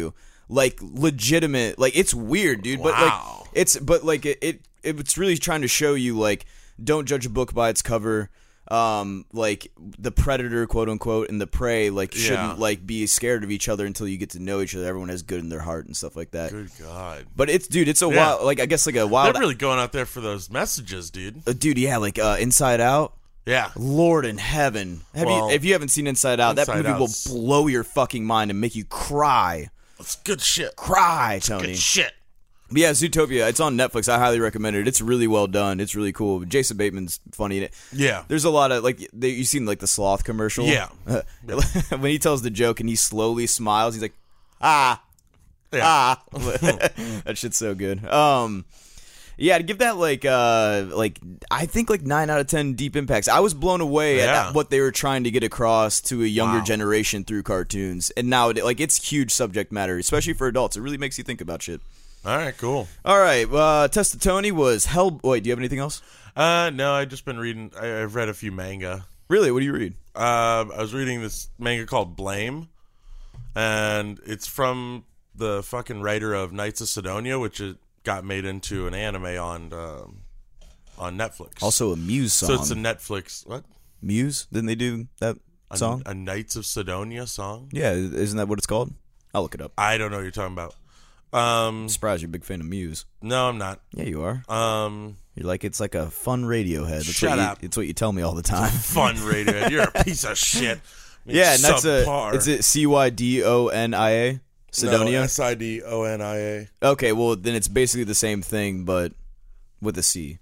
like legitimate. Like it's weird, dude. But
Wow.
like it's but like it, it it's really trying to show you like don't judge a book by its cover. Um, like the predator, quote unquote, and the prey, like
Yeah.
shouldn't like be scared of each other until you get to know each other. Everyone has good in their heart and stuff like that.
Good God.
But it's dude, it's a
Yeah.
wild, like I guess like a wild,
They're really going out there for those messages, dude.
uh, dude. Yeah, like uh, Inside Out.
Yeah.
Lord in heaven, have
Well,
you if you haven't seen Inside Out, that
Inside
movie
Out's-
will blow your fucking mind and make you cry,
It's good shit.
cry, Tony.
Good shit.
But yeah, Zootopia. It's on Netflix. I highly recommend it. It's really well done. It's really cool. Jason Bateman's funny in it.
Yeah.
There's a lot of like they, you've seen like the sloth commercial.
Yeah.
When he tells the joke and he slowly smiles, he's like, ah,
Yeah.
ah. That shit's so good. Um, yeah, to give that like uh like I think like nine out of ten deep impacts. I was blown away
Yeah.
at what they were trying to get across to a younger
Wow.
generation through cartoons, and now like it's huge subject matter, especially for adults. It really makes you think about shit.
All right, cool.
All right, uh, Test of Tony was Hell. Wait, do you have anything else?
Uh, no, I've just been reading. I, I've read a few manga.
Really? What do you read?
Uh, I was reading this manga called Blame, and it's from the fucking writer of Knights of Sidonia, which it got made into an anime on um, on Netflix.
Also a Muse song.
so it's a Netflix what
Muse? Didn't they do that
a,
song?
a Knights of Sidonia song?
Yeah, isn't that what it's called? I'll look it up.
I don't know what you're talking about. Um,
I'm surprised you're a big fan of Muse.
no, I'm not.
Yeah, you are.
Um,
You're like it's like a fun Radiohead. That's
Shut
what you,
up.
It's what you tell me all the time.
fun radio. You're a piece of shit. I mean,
Yeah, and that's a.
subpar.
Is it C Y D O N I A? Sidonia.
No, S I D O N I A.
Okay, well then it's basically the same thing, but with a C.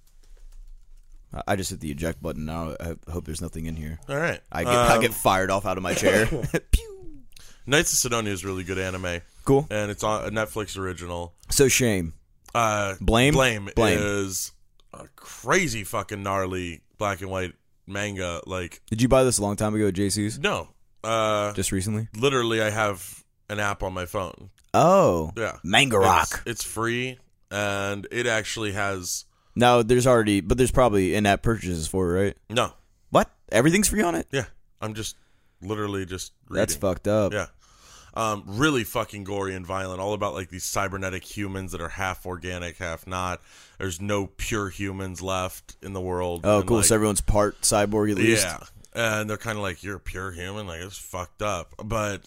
I- I just hit the eject button now. I hope there's nothing in here.
All right.
I get I
Um,
get fired off out of my chair. Pew.
Knights of Sidonia is a really good anime,
Cool.
and it's on a Netflix original.
So shame.
Uh,
Blame?
Blame,
Blame.
is a crazy fucking gnarly black and white manga. Like,
Did you buy this a long time ago at J C's?
no, uh,
Just recently?
literally, I have an app on my phone.
Oh.
Yeah,
Manga
It's,
Rock.
it's free, and it actually has
No, there's already, but there's probably in-app purchases for it, right?
no.
What? Everything's free on it?
Yeah, I'm just literally just reading.
That's fucked up.
Yeah. Um, really fucking gory and violent. All about like these cybernetic humans that are half organic, half not. There's no pure humans left in the world.
Oh,
And,
cool.
like,
So everyone's part cyborg at least?
yeah, and they're kind of like, you're a pure human. Like, it's fucked up. But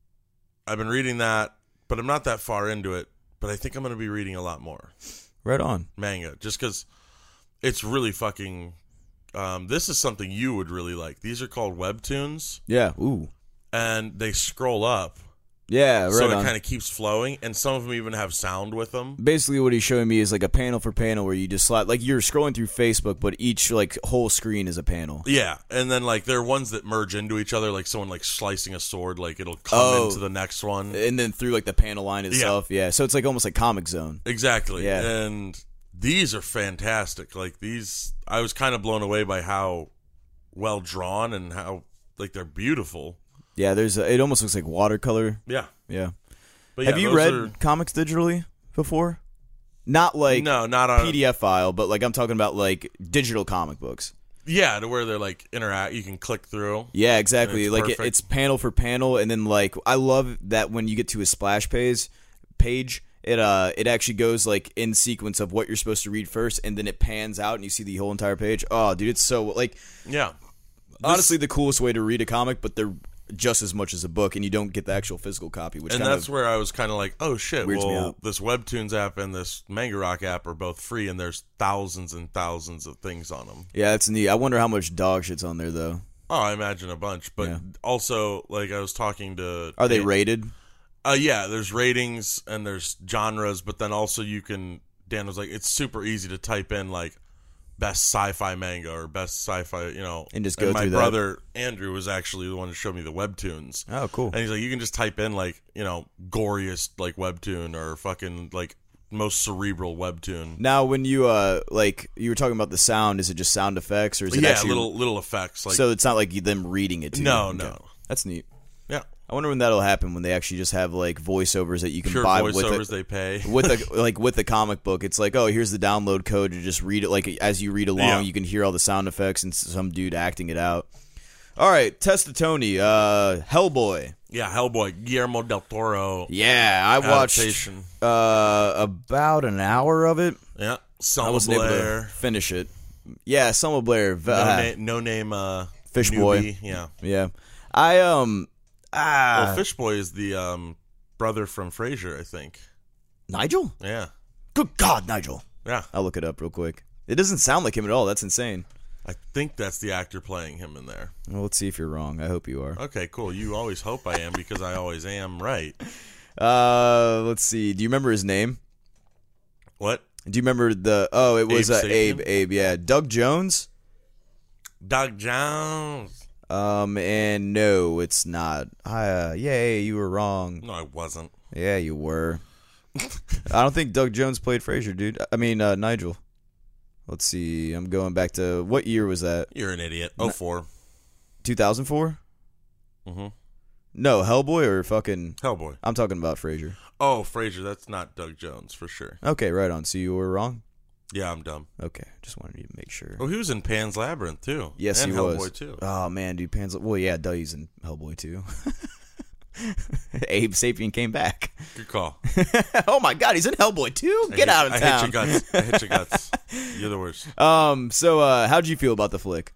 I've been reading that, but I'm not that far into it. But I think I'm going to be reading a lot more
Right on.
manga, just because it's really fucking. Um, this is something you would really like. These are called webtoons,
Yeah. Ooh.
and they scroll up.
Yeah, right
so it
on.
kind of keeps flowing, and some of them even have sound with them.
Basically, what he's showing me is like a panel for panel where you just slide, like you're scrolling through Facebook, but each like whole screen is a panel.
Yeah, and then like there are ones that merge into each other, like someone like slicing a sword, like it'll come
Oh.
into the next one.
And then through like the panel line itself. Yeah. So it's like almost like Comic Zone.
Exactly.
Yeah.
And these are fantastic. Like these, I was kind of blown away by how well drawn and how like they're beautiful.
Yeah, there's a, it almost looks like watercolor.
Yeah.
Yeah.
But
Have
yeah,
you
those
read
are-
comics digitally before? Not like
no, not on
P D F file, but like I'm talking about like digital comic books.
Yeah, to where they're like interact. You can click through.
Yeah, exactly.
it's
Like it,
perfect.
it's panel for panel, and then like I love that when you get to a splash page, page it uh it actually goes like in sequence of what you're supposed to read first, and then it pans out and you see the whole entire page. Oh, dude, it's so like
Yeah.
honestly the coolest way to read a comic, but they're just as much as a book, and you don't get the actual physical copy, which
And
kind
that's
of
where I was kind of like, oh shit,
weirds me
well,
out.
this Webtoons app and this Manga Rock app are both free, and there's thousands and thousands of things on them.
yeah, that's neat. I wonder how much dog shit's on there though.
Oh, I imagine a bunch. But
Yeah.
also, like, I was talking to...
Are they
Dan-
rated?
Uh, yeah, there's ratings and there's genres, but then also you can... Dan was like, it's super easy to type in, like, best sci-fi manga or best sci-fi, you know.
And just go
my
through that.
brother, Andrew, was actually the one who showed me the Webtoons.
Oh, cool.
And he's like, you can just type in, like, you know, goriest, like, webtoon or fucking, like, most cerebral webtoon.
Now, when you uh like you were talking about the sound, is it just sound effects or is it
Yeah,
actually
little little effects. Like,
so it's not like you, them reading it to
No,
you?
no.
That's neat.
yeah,
I wonder when that'll happen, when they actually just have like voiceovers that you can
pure
buy
voiceovers
with a,
they pay.
with a like with a comic book. It's like, oh, here's the download code to just read it. Like as you read along,
Yeah.
you can hear all the sound effects and some dude acting it out. All right, Testatoni, uh, Hellboy.
Yeah, Hellboy, Guillermo del Toro.
Yeah, I watched
adaptation.
uh, about an hour of it.
Yeah,
I
Selma
wasn't able
Blair.
to finish it. Yeah, Selma Blair.
No,
uh,
na- no name. Uh,
Fish Boy.
newbie. Yeah.
Yeah, I um, ah,
Well, Fish Boy is the um, brother from Frasier, I think.
Nigel.
Yeah.
Good God, Nigel.
Yeah.
I'll look it up real quick. It doesn't sound like him at all. That's insane.
I think that's the actor playing him in there.
Well, let's see if you're wrong. I hope you are.
Okay, cool. You always hope I am because I always am right.
Uh, let's see. Do you remember his name?
What?
Do you remember the? Oh, it was
Abe
uh,
Sapien?
Abe. Abe. Yeah, Doug Jones.
Doug Jones.
Um, and no, it's not. Uh, yay, you were wrong.
No, I wasn't.
Yeah, you were. I don't think Doug Jones played Frasier, dude. I mean, uh, Nigel. Let's see. I'm going back to what year was that?
You're an idiot. Oh four.
two thousand four?
Mm-hmm.
No, Hellboy or fucking.
Hellboy.
I'm talking about Frasier.
Oh, Frasier. That's not Doug Jones for sure.
Okay, right on. So you were wrong?
Yeah, I'm dumb.
Okay, just wanted you to make sure.
Oh, he was in Pan's Labyrinth too.
Yes,
and
he
Hellboy
was.
too.
Oh man, dude, Pan's. Well, yeah, Doug's in Hellboy too. Abe Sapien came back.
Good call.
Oh my God, he's in Hellboy too.
I
Get
hit-
out of
I
town.
hit your guts. I hit your guts. You're the worst.
Um. So, uh, how'd you feel about the flick?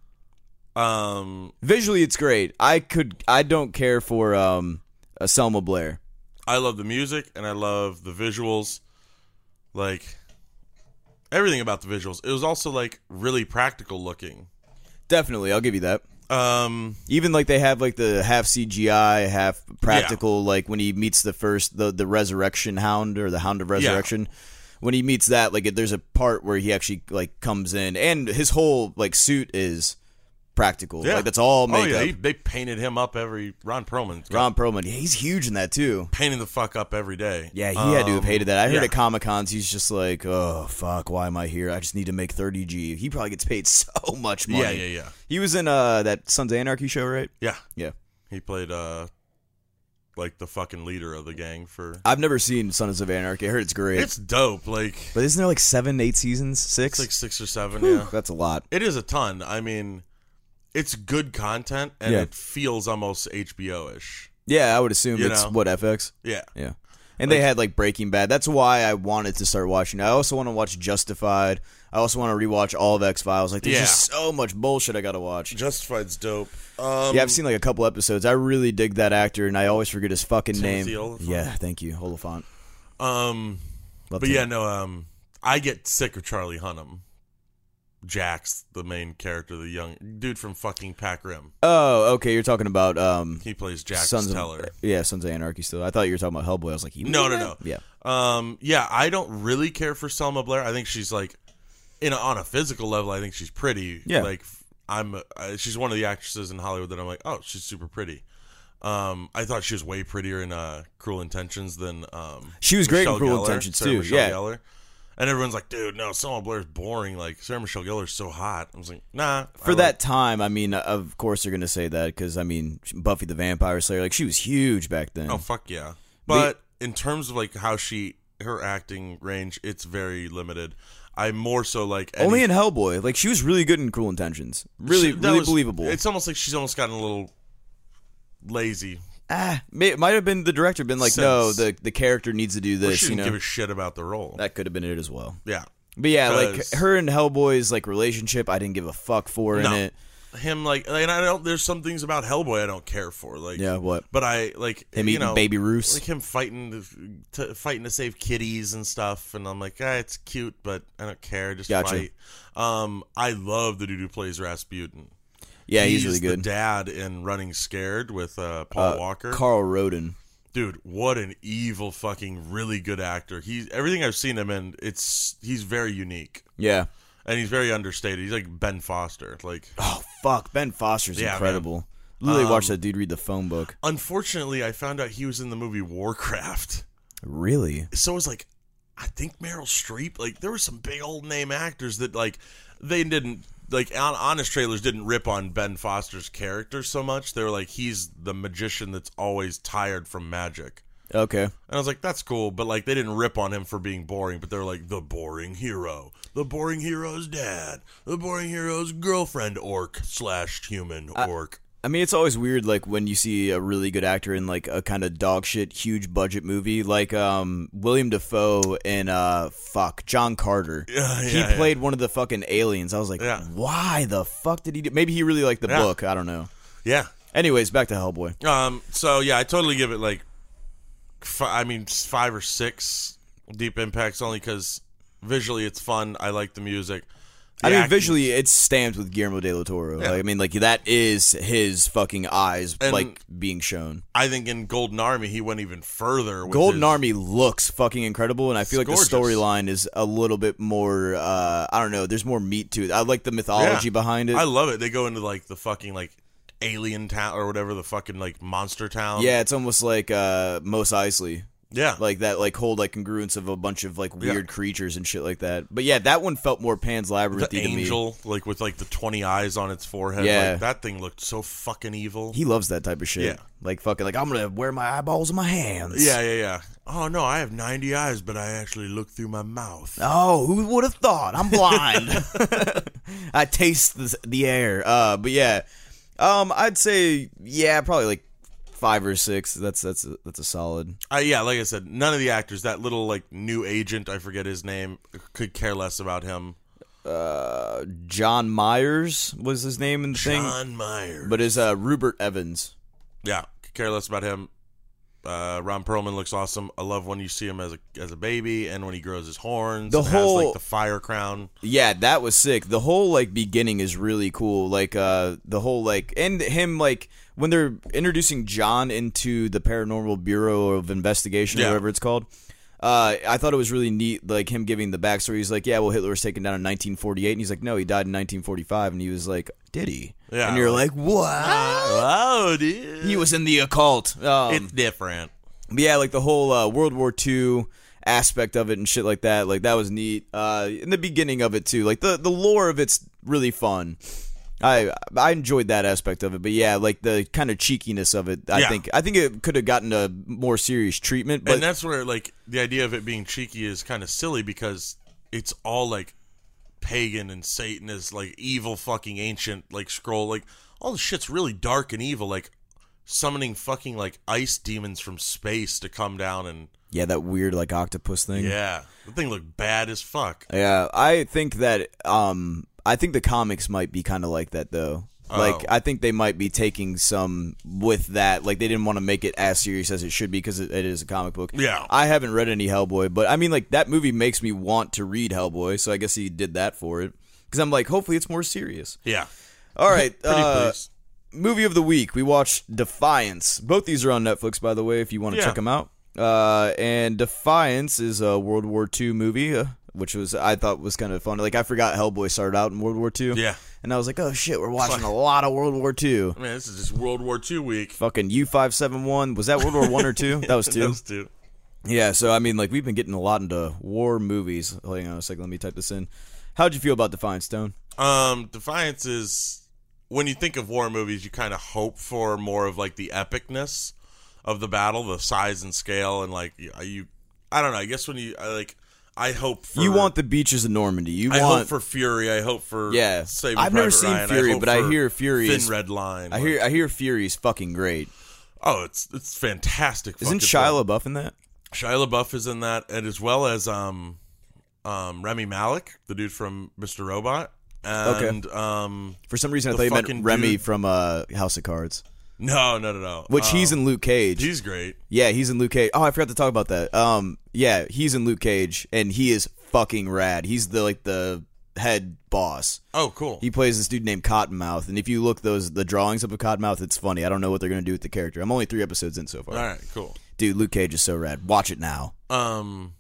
Um,
Visually, it's great. I could. I don't care for um, a Selma Blair.
I love the music and I love the visuals. Like everything about the visuals. It was also like really practical looking.
Definitely, I'll give you that.
Um,
Even like they have like the half C G I, half practical. Like when he meets the first the the resurrection hound or the hound of resurrection. When he meets that, like there's a part where he actually like comes in, and his whole like suit is practical.
yeah.
Like that's all
Oh
makeup.
yeah, he, they painted him up every. Ron Perlman.
Ron Perlman, yeah, he's huge in that too.
painting the fuck up every day.
Yeah, he had to have
Um,
hated that. I heard
yeah.
at Comic Cons, he's just like, oh fuck, why am I here? I just need to make thirty G. He probably gets paid so much money.
Yeah, yeah, yeah,
He was in uh that Sons of Anarchy show, right?
yeah.
Yeah.
He played uh, like the fucking leader of the gang for.
I've never seen Sons of Anarchy. I heard it's great.
It's dope. Like
but isn't there like seven, eight seasons? Six?
it's like six or seven.
Whew,
Yeah,
that's a lot.
it is a ton. I mean, it's good content and
Yeah.
it feels almost H B O ish.
Yeah, I would assume
You
it's
know?
what, F X?
Yeah.
Yeah. And they had like Breaking Bad. That's why I wanted to start watching. I also want to watch Justified. I also want to rewatch all of X-Files. Like there's
Yeah.
just so much bullshit I got to watch.
Justified's dope. Um,
Yeah, I've seen like a couple episodes. I really dig that actor, and I always forget his fucking
Timothy
name.
Olyphant.
Yeah, thank you, Oliphant.
Um,
Love
but
Tim.
yeah, no. Um, I get sick of Charlie Hunnam. Jax, the main character, the young dude from fucking Pac Rim.
Oh, okay. You're talking about um,
He plays Jax
Sons
Teller.
of yeah, Sons of Anarchy. Still, I thought you were talking about Hellboy. I was like, he was
No,
in
no,
that?
no.
Yeah,
Um, yeah, I don't really care for Selma Blair. I think she's like, in a, on a physical level, I think she's pretty.
Yeah.
Like I'm, uh, she's one of the actresses in Hollywood that I'm like, oh, she's super pretty. Um, I thought she was way prettier in uh, Cruel Intentions than um.
She was great in
Michelle
Cruel
Gellar,
Intentions,
Sarah
too,
Michelle
yeah.
Gellar. And everyone's like, dude, no, Selma Blair's boring. Like Sarah Michelle Gellar's so hot. I was like, nah.
for
I
that
like-
time, I mean, of course they're gonna say that because I mean, Buffy the Vampire Slayer, like she was huge back then.
Oh fuck yeah! But in terms of like how she her acting range, it's very limited. I more so like any,
Only in Hellboy, like she was really good in Cruel Intentions. Really,
she- that
really
was-
believable.
It's almost like she's almost gotten a little lazy.
Ah, may, it might have been the director been like, no,
Sense.
the the character needs to do
Or
this.
she
You
didn't
know,
give a shit about the role.
that could have been it as well.
yeah,
But yeah, like
'Cause-
her and Hellboy's like relationship, I didn't give a fuck for in
No.
it.
him like, and I don't. There's some things about Hellboy I don't care for. Like,
Yeah, what?
But I like
Him
you
eating
know,
baby roos.
like him fighting to, to fighting to save kitties and stuff. And I'm like, ah, it's cute, but I don't care. Just
Gotcha.
fight. Um, I love the dude who plays Rasputin.
Yeah, he's, really
the
good.
dad in Running Scared with uh, Paul
Uh,
Walker.
Carl Roden.
Dude, what an evil fucking really good actor. He's everything I've seen him in. It's he's very unique
Yeah.
and he's very understated. He's like Ben Foster. Like,
Oh fuck, Ben Foster's
Yeah,
incredible. Literally
Um,
watched that dude read the phone book.
unfortunately, I found out he was in the movie Warcraft.
Really?
So it was like, I think Meryl Streep. Like, there were some big old name actors that like they didn't. Like, on honest trailers didn't rip on Ben Foster's character so much. They were like, he's the magician that's always tired from magic.
Okay.
And I was like, that's cool. But, like, they didn't rip on him for being boring. But they were like, the boring hero. The boring hero's dad. The boring hero's girlfriend orc slash human orc.
I mean, it's always weird, like, when you see a really good actor in, like, a kind of dog shit, huge budget movie, like, um, William Dafoe in, uh, fuck, John Carter.
Yeah,
he
yeah,
played
yeah.
one of the fucking aliens. I was like,
Yeah.
why the fuck did he do? Maybe he really liked the
Yeah.
book. I don't know.
Yeah.
Anyways, back to Hellboy.
Um. So yeah, I totally give it like, fi- I mean, five or six deep impacts only because visually it's fun. I like the music. The
I mean,
acting-
visually, it's stamped with Guillermo del Toro.
Yeah.
Like, I mean, like, that is his fucking eyes,
And-
like, being shown.
I think in Golden Army he went even further. With
Golden
his-
Army looks fucking incredible, and I feel like
It's
the
gorgeous.
storyline is a little bit more, uh, I don't know, there's more meat to it. I like the mythology
Yeah.
behind it.
I love it. They go into like the fucking like alien town or whatever the fucking like monster town.
Yeah, it's almost like uh, Mos Eisley.
Yeah.
Like that, like whole like congruence of a bunch of like
Yeah.
weird creatures and shit like that. But yeah, that one felt more Pan's Labyrinth
the
to me.
angel, like with like the twenty eyes on its forehead.
Yeah.
Like, that thing looked so fucking evil.
He loves that type of shit.
Yeah.
Like fucking, like I'm gonna wear my eyeballs in my hands.
Yeah, yeah, yeah. Oh no, I have ninety eyes, but I actually look through my mouth.
Oh, who would have thought? I'm blind. I taste the, the air. Uh, but yeah, um, I'd say yeah, probably like five or six. That's that's a, that's a solid.
Uh, yeah, like I said, none of the actors. That little like new agent, I forget his name, could care less about him.
Uh, John Myers was his name in the thing,
John Myers,
but is uh Rupert Evans.
yeah, could care less about him. Uh, Ron Perlman looks awesome. I love when you see him as a as a baby and when he grows his horns.
The
and
whole-
has, like the fire crown.
Yeah, that was sick. The whole like beginning is really cool. Like uh the whole like and him like when they're introducing John into the Paranormal Bureau of Investigation or
Yeah.
whatever it's called. Uh, I thought it was really neat, like him giving the backstory. He's like, "Yeah, well, Hitler was taken down in nineteen forty-eight," and he's like, "No, he died in nineteen forty-five," and he was like, "Did he?"
Yeah,
and you're
like-
like, "What?"
Oh, dude,
He was in the occult. Um,
it's different.
But yeah, like the whole uh, World War Two aspect of it and shit like that, like that was neat. Uh, in the beginning of it too, like the the lore of it's really fun. I I enjoyed that aspect of it, but yeah, like the kind of cheekiness of it, I
Yeah.
think I think it could have gotten a more serious treatment. But
And that's where like the idea of it being cheeky is kind of silly because it's all like pagan and Satan is like evil fucking ancient like scroll like all the shit's really dark and evil like summoning fucking like ice demons from space to come down and
yeah, that weird like octopus thing.
yeah, the thing looked bad as fuck.
Yeah, I think that um I think the comics might be kind of like that though. Like
Oh.
I think they might be taking some with that. Like they didn't want to make it as serious as it should be because it, it is a comic book.
Yeah.
I haven't read any Hellboy, but I mean like that movie makes me want to read Hellboy, so I guess he did that for it. Because I'm like, hopefully it's more serious.
Yeah.
All right,
Pretty
uh,
pleased.
movie of the week. We watched Defiance. Both these are on Netflix, by the way, if you want to
Yeah.
check them out. Uh, and Defiance is a World War Two movie, uh, which was I thought was kind of fun. Like I forgot Hellboy started out in World War Two.
Yeah.
And I was like, oh shit, we're watching a lot of World War Two.
I mean, this is just World War Two week.
Fucking U five seventy-one. Was that World War One or two? That was two.
Those two.
Yeah, so I mean, like we've been getting a lot into war movies. Hang on a second, let me type this in. How'd you feel about Defiance, Stone?
Um, Defiance is when you think of war movies, you kind of hope for more of like the epicness of the battle, the size and scale, and like you, you I don't know. I guess when you I, like, I hope for
You want the beaches of Normandy. You
I
want
hope for Fury. I hope for
Yeah.
Saving
I've never
Private
seen
Ryan.
Fury,
hope
but I
for
hear Fury
Thin
is-
Red Line.
I hear I hear Fury's fucking great.
Oh, it's it's fantastic.
Isn't
fucking
Shia
film.
LaBeouf in that?
Shia LaBeouf is in that, and as well as um, um, Remy Malik, the dude from Mister Robot, and um,
For some reason, I
The
thought you meant
fucking
Remy
dude-
from uh, House of Cards,
no, no, no, no.
which he's
Um,
in Luke Cage.
He's great.
Yeah, he's in Luke Cage. Oh, I forgot to talk about that. Um, yeah, he's in Luke Cage, and he is fucking rad. He's the like the head boss.
Oh, cool.
He plays this dude named Cottonmouth, and if you look those the drawings of a Cottonmouth, it's funny. I don't know what they're gonna do with the character. I'm only three episodes in so far.
All right, cool.
Dude, Luke Cage is so rad. Watch it now.
Um.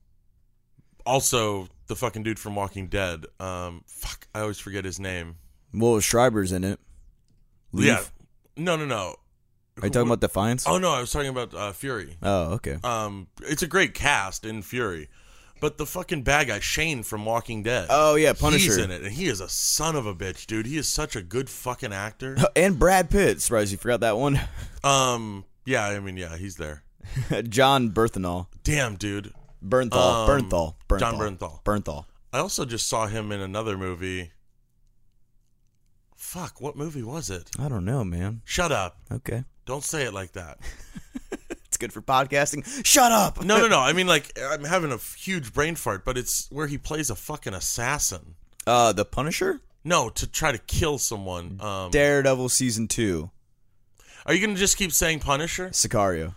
Also, the fucking dude from Walking Dead. Um. Fuck, I always forget his name.
Well, Schreiber's in it. Leaf?
Yeah. No, no, no.
Are you talking about Defiance?
Oh no, I was talking about uh, Fury.
Oh, okay.
Um, it's a great cast in Fury, but the fucking bad guy Shane from Walking Dead.
Oh yeah, Punisher.
He's in it, and he is a son of a bitch, dude. He is such a good fucking actor.
And Brad Pitt. Surprised you forgot that one.
Um, yeah, I mean, yeah, he's there.
John Bernthal.
Damn, dude.
Bernthal.
Um,
Bernthal. Bernthal.
John Bernthal.
Bernthal.
I also just saw him in another movie. Fuck, what movie was it?
I don't know, man.
Shut up.
Okay.
Don't say it like that.
It's good for podcasting. Shut up.
No, no, no. I mean, like, I'm having a huge brain fart, but it's where he plays a fucking assassin.
Uh, The Punisher?
No, to try to kill someone. Um,
Daredevil season two.
Are you going to just keep saying Punisher?
Sicario.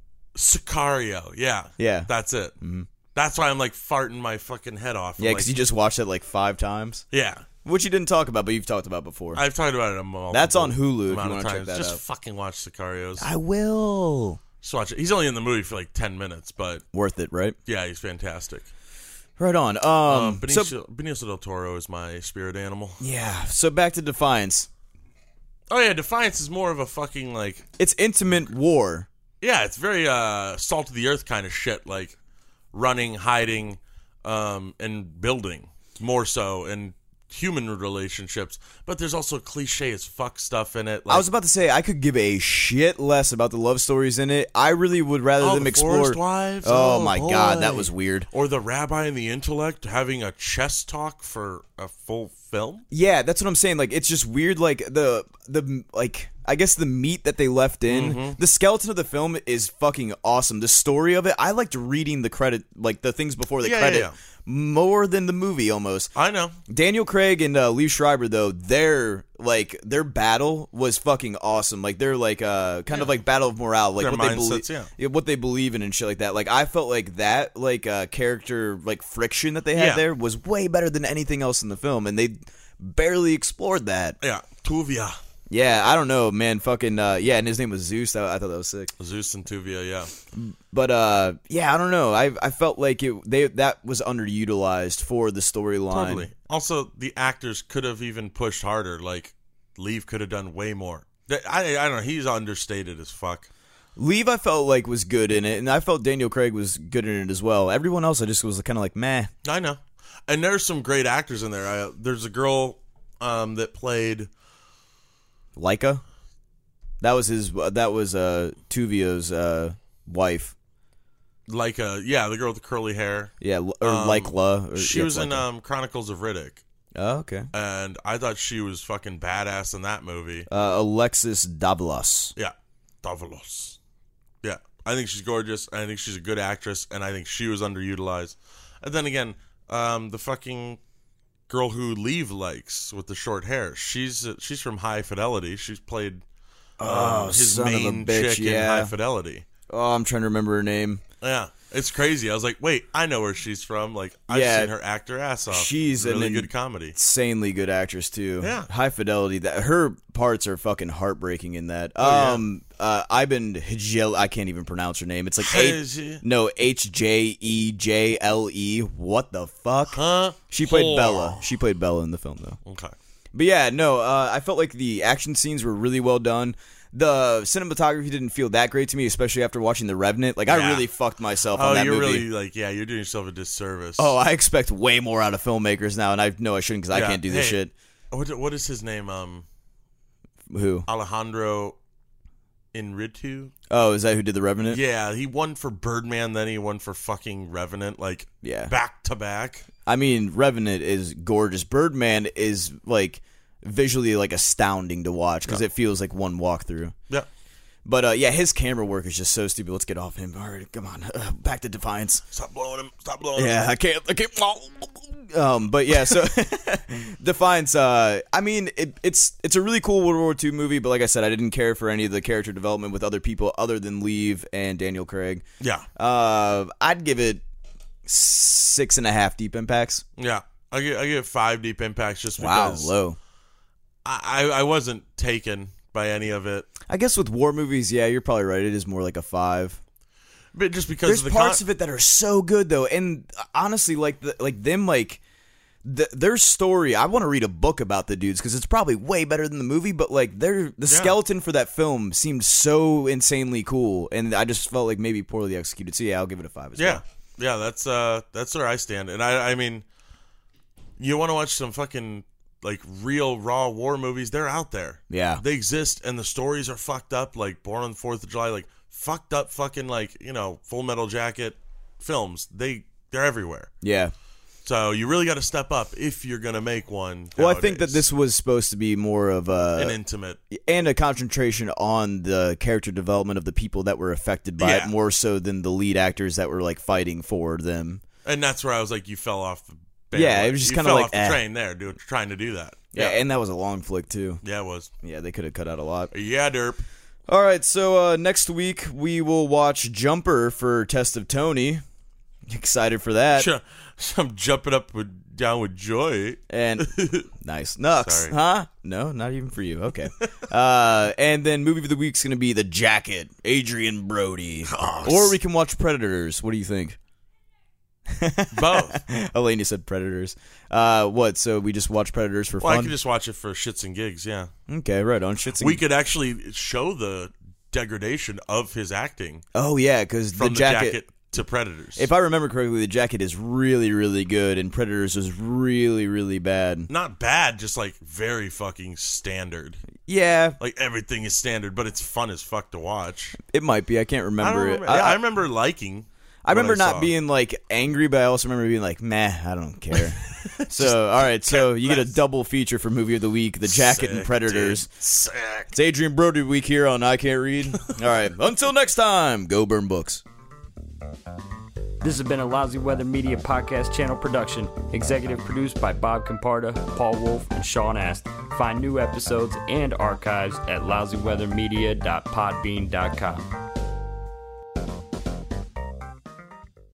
Sicario. Yeah.
Yeah.
That's it. Mm-hmm. That's why I'm, like, farting my fucking head off.
Yeah,
like,
because you just watched it like five times.
Yeah.
Which you didn't talk about, but you've talked about before.
I've talked about it a multiple
That's on Hulu if you
amount
want
of
to check
times.
that
Just
out.
fucking watch Sicarios.
I will.
Just watch it. He's only in the movie for like ten minutes, but
Worth it, right?
yeah, he's fantastic.
Right on. Um,
Um, Benicio,
so,
Benicio del Toro is my spirit animal.
yeah, so back to Defiance.
Oh yeah, Defiance is more of a fucking like
It's intimate war.
yeah, it's very uh, salt of the earth kind of shit, like running, hiding, um, and building more so, and human relationships. But there's also cliche as fuck stuff in it. Like,
I was about to say I could give a shit less about the love stories in it. I really would rather
oh,
them
the
explore.
Forest Wives?
Oh,
Oh,
my
boy.
god, that was weird.
Or the rabbi and the intellect having a chess talk for a full film.
Yeah, that's what I'm saying. Like, it's just weird. Like the the like I guess the meat that they left in.
Mm-hmm.
The skeleton of the film is fucking awesome. The story of it, I liked reading the credit, like the things before the
Yeah,
credit,
yeah, yeah.
more than the movie almost.
I know.
Daniel Craig and uh, Liev Schreiber, though, their like their battle was fucking awesome. Like they're like uh kind of like battle of morale, like
Their
what they
mindsets,
believe,
yeah.
what they believe in and shit like that. Like I felt like that like uh, character like friction that they had
Yeah.
there was way better than anything else in the film, and they barely explored that.
Yeah, Tuvia.
Yeah, I don't know, man. Fucking uh, yeah, and his name was Zeus. I, I thought that was sick.
Zeus and Tuvia, yeah.
But uh, yeah, I don't know. I I felt like it they that was underutilized for the storyline.
Totally. Also, the actors could have even pushed harder. Like, Leave could have done way more. I, I don't know. He's understated as fuck.
Leave, I felt like was good in it, and I felt Daniel Craig was good in it as well. Everyone else, I just was kind of like meh.
I know. And there's some great actors in there. I, there's a girl um, that played...
Leica, that was his. That was uh Tuvio's uh wife.
Like a yeah, the girl with the curly hair.
Yeah, or
Um,
Leica. Or,
She
yeah,
was in
Leica.
um, Chronicles of Riddick,
Oh, okay.
and I thought she was fucking badass in that movie.
Uh, Alexis Davalos.
Yeah, Davalos. Yeah, I think she's gorgeous. I think she's a good actress, and I think she was underutilized. And then again, um, the fucking girl who Leave likes with the short hair. She's uh, she's from High Fidelity. She's played um,
Oh,
his
son of a
main
bitch,
chick in
yeah.
High Fidelity.
Oh, I'm trying to remember her name.
Yeah, it's crazy. I was like, wait, I know where she's from. Like, I've
Yeah.
seen her act her ass off.
She's
really
an
good comedy.
Insanely good actress too.
Yeah.
High Fidelity. That her parts are fucking heartbreaking in that.
Oh, yeah.
um, uh, Iben Hijel. I can't even pronounce her name. It's like H-
Hijel.
no H J E J L E. What the fuck?
Huh?
She played
Whore.
Bella. She played Bella in the film though.
Okay.
But yeah, no, uh, I felt like the action scenes were really well done. The cinematography didn't feel that great to me, especially after watching The Revenant. Like, I
Yeah.
really fucked myself
Oh,
on that
you're
movie.
really like, yeah, you're doing yourself a disservice.
Oh, I expect way more out of filmmakers now, and I know I shouldn't because I
Yeah.
can't do this
Hey,
shit.
What what is his name? Um,
Who?
Alejandro Inarritu.
Oh, is that who did The Revenant?
Yeah, he won for Birdman, then he won for fucking Revenant, like
Yeah.
back to back.
I mean, Revenant is gorgeous. Birdman is, like, visually, like, astounding to watch because
Yeah.
it feels like one walkthrough.
Yeah.
But, uh, yeah, his camera work is just so stupid. Let's get off him. All right, come on. Uh, back to Defiance.
Stop blowing him. Stop blowing him.
Yeah, I can't. I can't. Um, but yeah, so Defiance. Uh, I mean, it, it's it's a really cool World War Two movie, but like I said, I didn't care for any of the character development with other people other than Leave and Daniel Craig.
Yeah.
Uh, I'd give it six and a half deep impacts.
Yeah. I get I get five deep impacts just
Wow,
because
low.
I, I wasn't taken by any of it.
I guess with war movies, yeah, you're probably right. It is more like a five.
But just because
There's
of the
parts
con-
of it that are so good though, and honestly, like the, like them, like the, their story. I want to read a book about the dudes because it's probably way better than the movie. But like, their the
Yeah.
skeleton for that film seemed so insanely cool, and I just felt like maybe poorly executed. So yeah, I'll give it a five as
Yeah.
well.
Yeah, that's uh that's where I stand. And I I mean, you want to watch some fucking like real raw war movies, they're out there.
Yeah.
They exist and the stories are fucked up, like Born on the Fourth of July, like fucked up fucking like, you know, Full Metal Jacket films. They they're everywhere.
Yeah.
So you really got to step up if you're going to make one.
Well, I think that
nowadays.
this was supposed to be more of a
an intimate
and a concentration on the character development of the people that were affected by
Yeah.
it, more so than the lead actors that were like fighting for them.
And that's where I was like, you fell off the
Yeah, it was just
You
kinda
fell
like,
off the
eh.
train there, dude, trying to do that.
Yeah,
Yeah,
and that was a long flick too.
yeah, it was.
Yeah, they could have cut out a lot.
Yeah, derp.
All right, so uh, next week we will watch Jumper for Test of Tony. Excited for that.
Sure. I'm jumping up with, down with joy.
And nice. Nux,
Sorry.
huh? No, not even for you. Okay. uh, and then movie of the week's going to be The Jacket, Adrian Brody.
Oh,
Or we can watch Predators. What do you think?
Both.
Eleni said Predators. Uh, what, so we just watch Predators for
Well, I
fun?
could just watch it for shits and gigs, yeah.
Okay, right on. Shits and...
We could actually show the degradation of his acting
Oh, yeah, because
from
The
the
Jacket...
jacket to Predators.
If I remember correctly, The Jacket is really, really good, and Predators is really, really bad.
Not bad, just like very fucking standard.
Yeah,
Like everything is standard, but it's fun as fuck to watch.
it might be. I can't
I,
remember
don't
it.
remember, yeah, I remember liking.
I remember
what
not
saw.
being like angry, but I also remember being like, meh, I don't care. So, all right, so you get a double feature for movie of the week: The Jacket and
Sick,
Predators.
dude. Sick.
It's Adrian Brody week here on I Can't Read. All right, until next time, go burn books.
This has been a Lousy Weather Media Podcast Channel production. Executive produced by Bob Comparda, Paul Wolf, and Sean Ast. Find new episodes and archives at lousy weather media dot podbean dot com.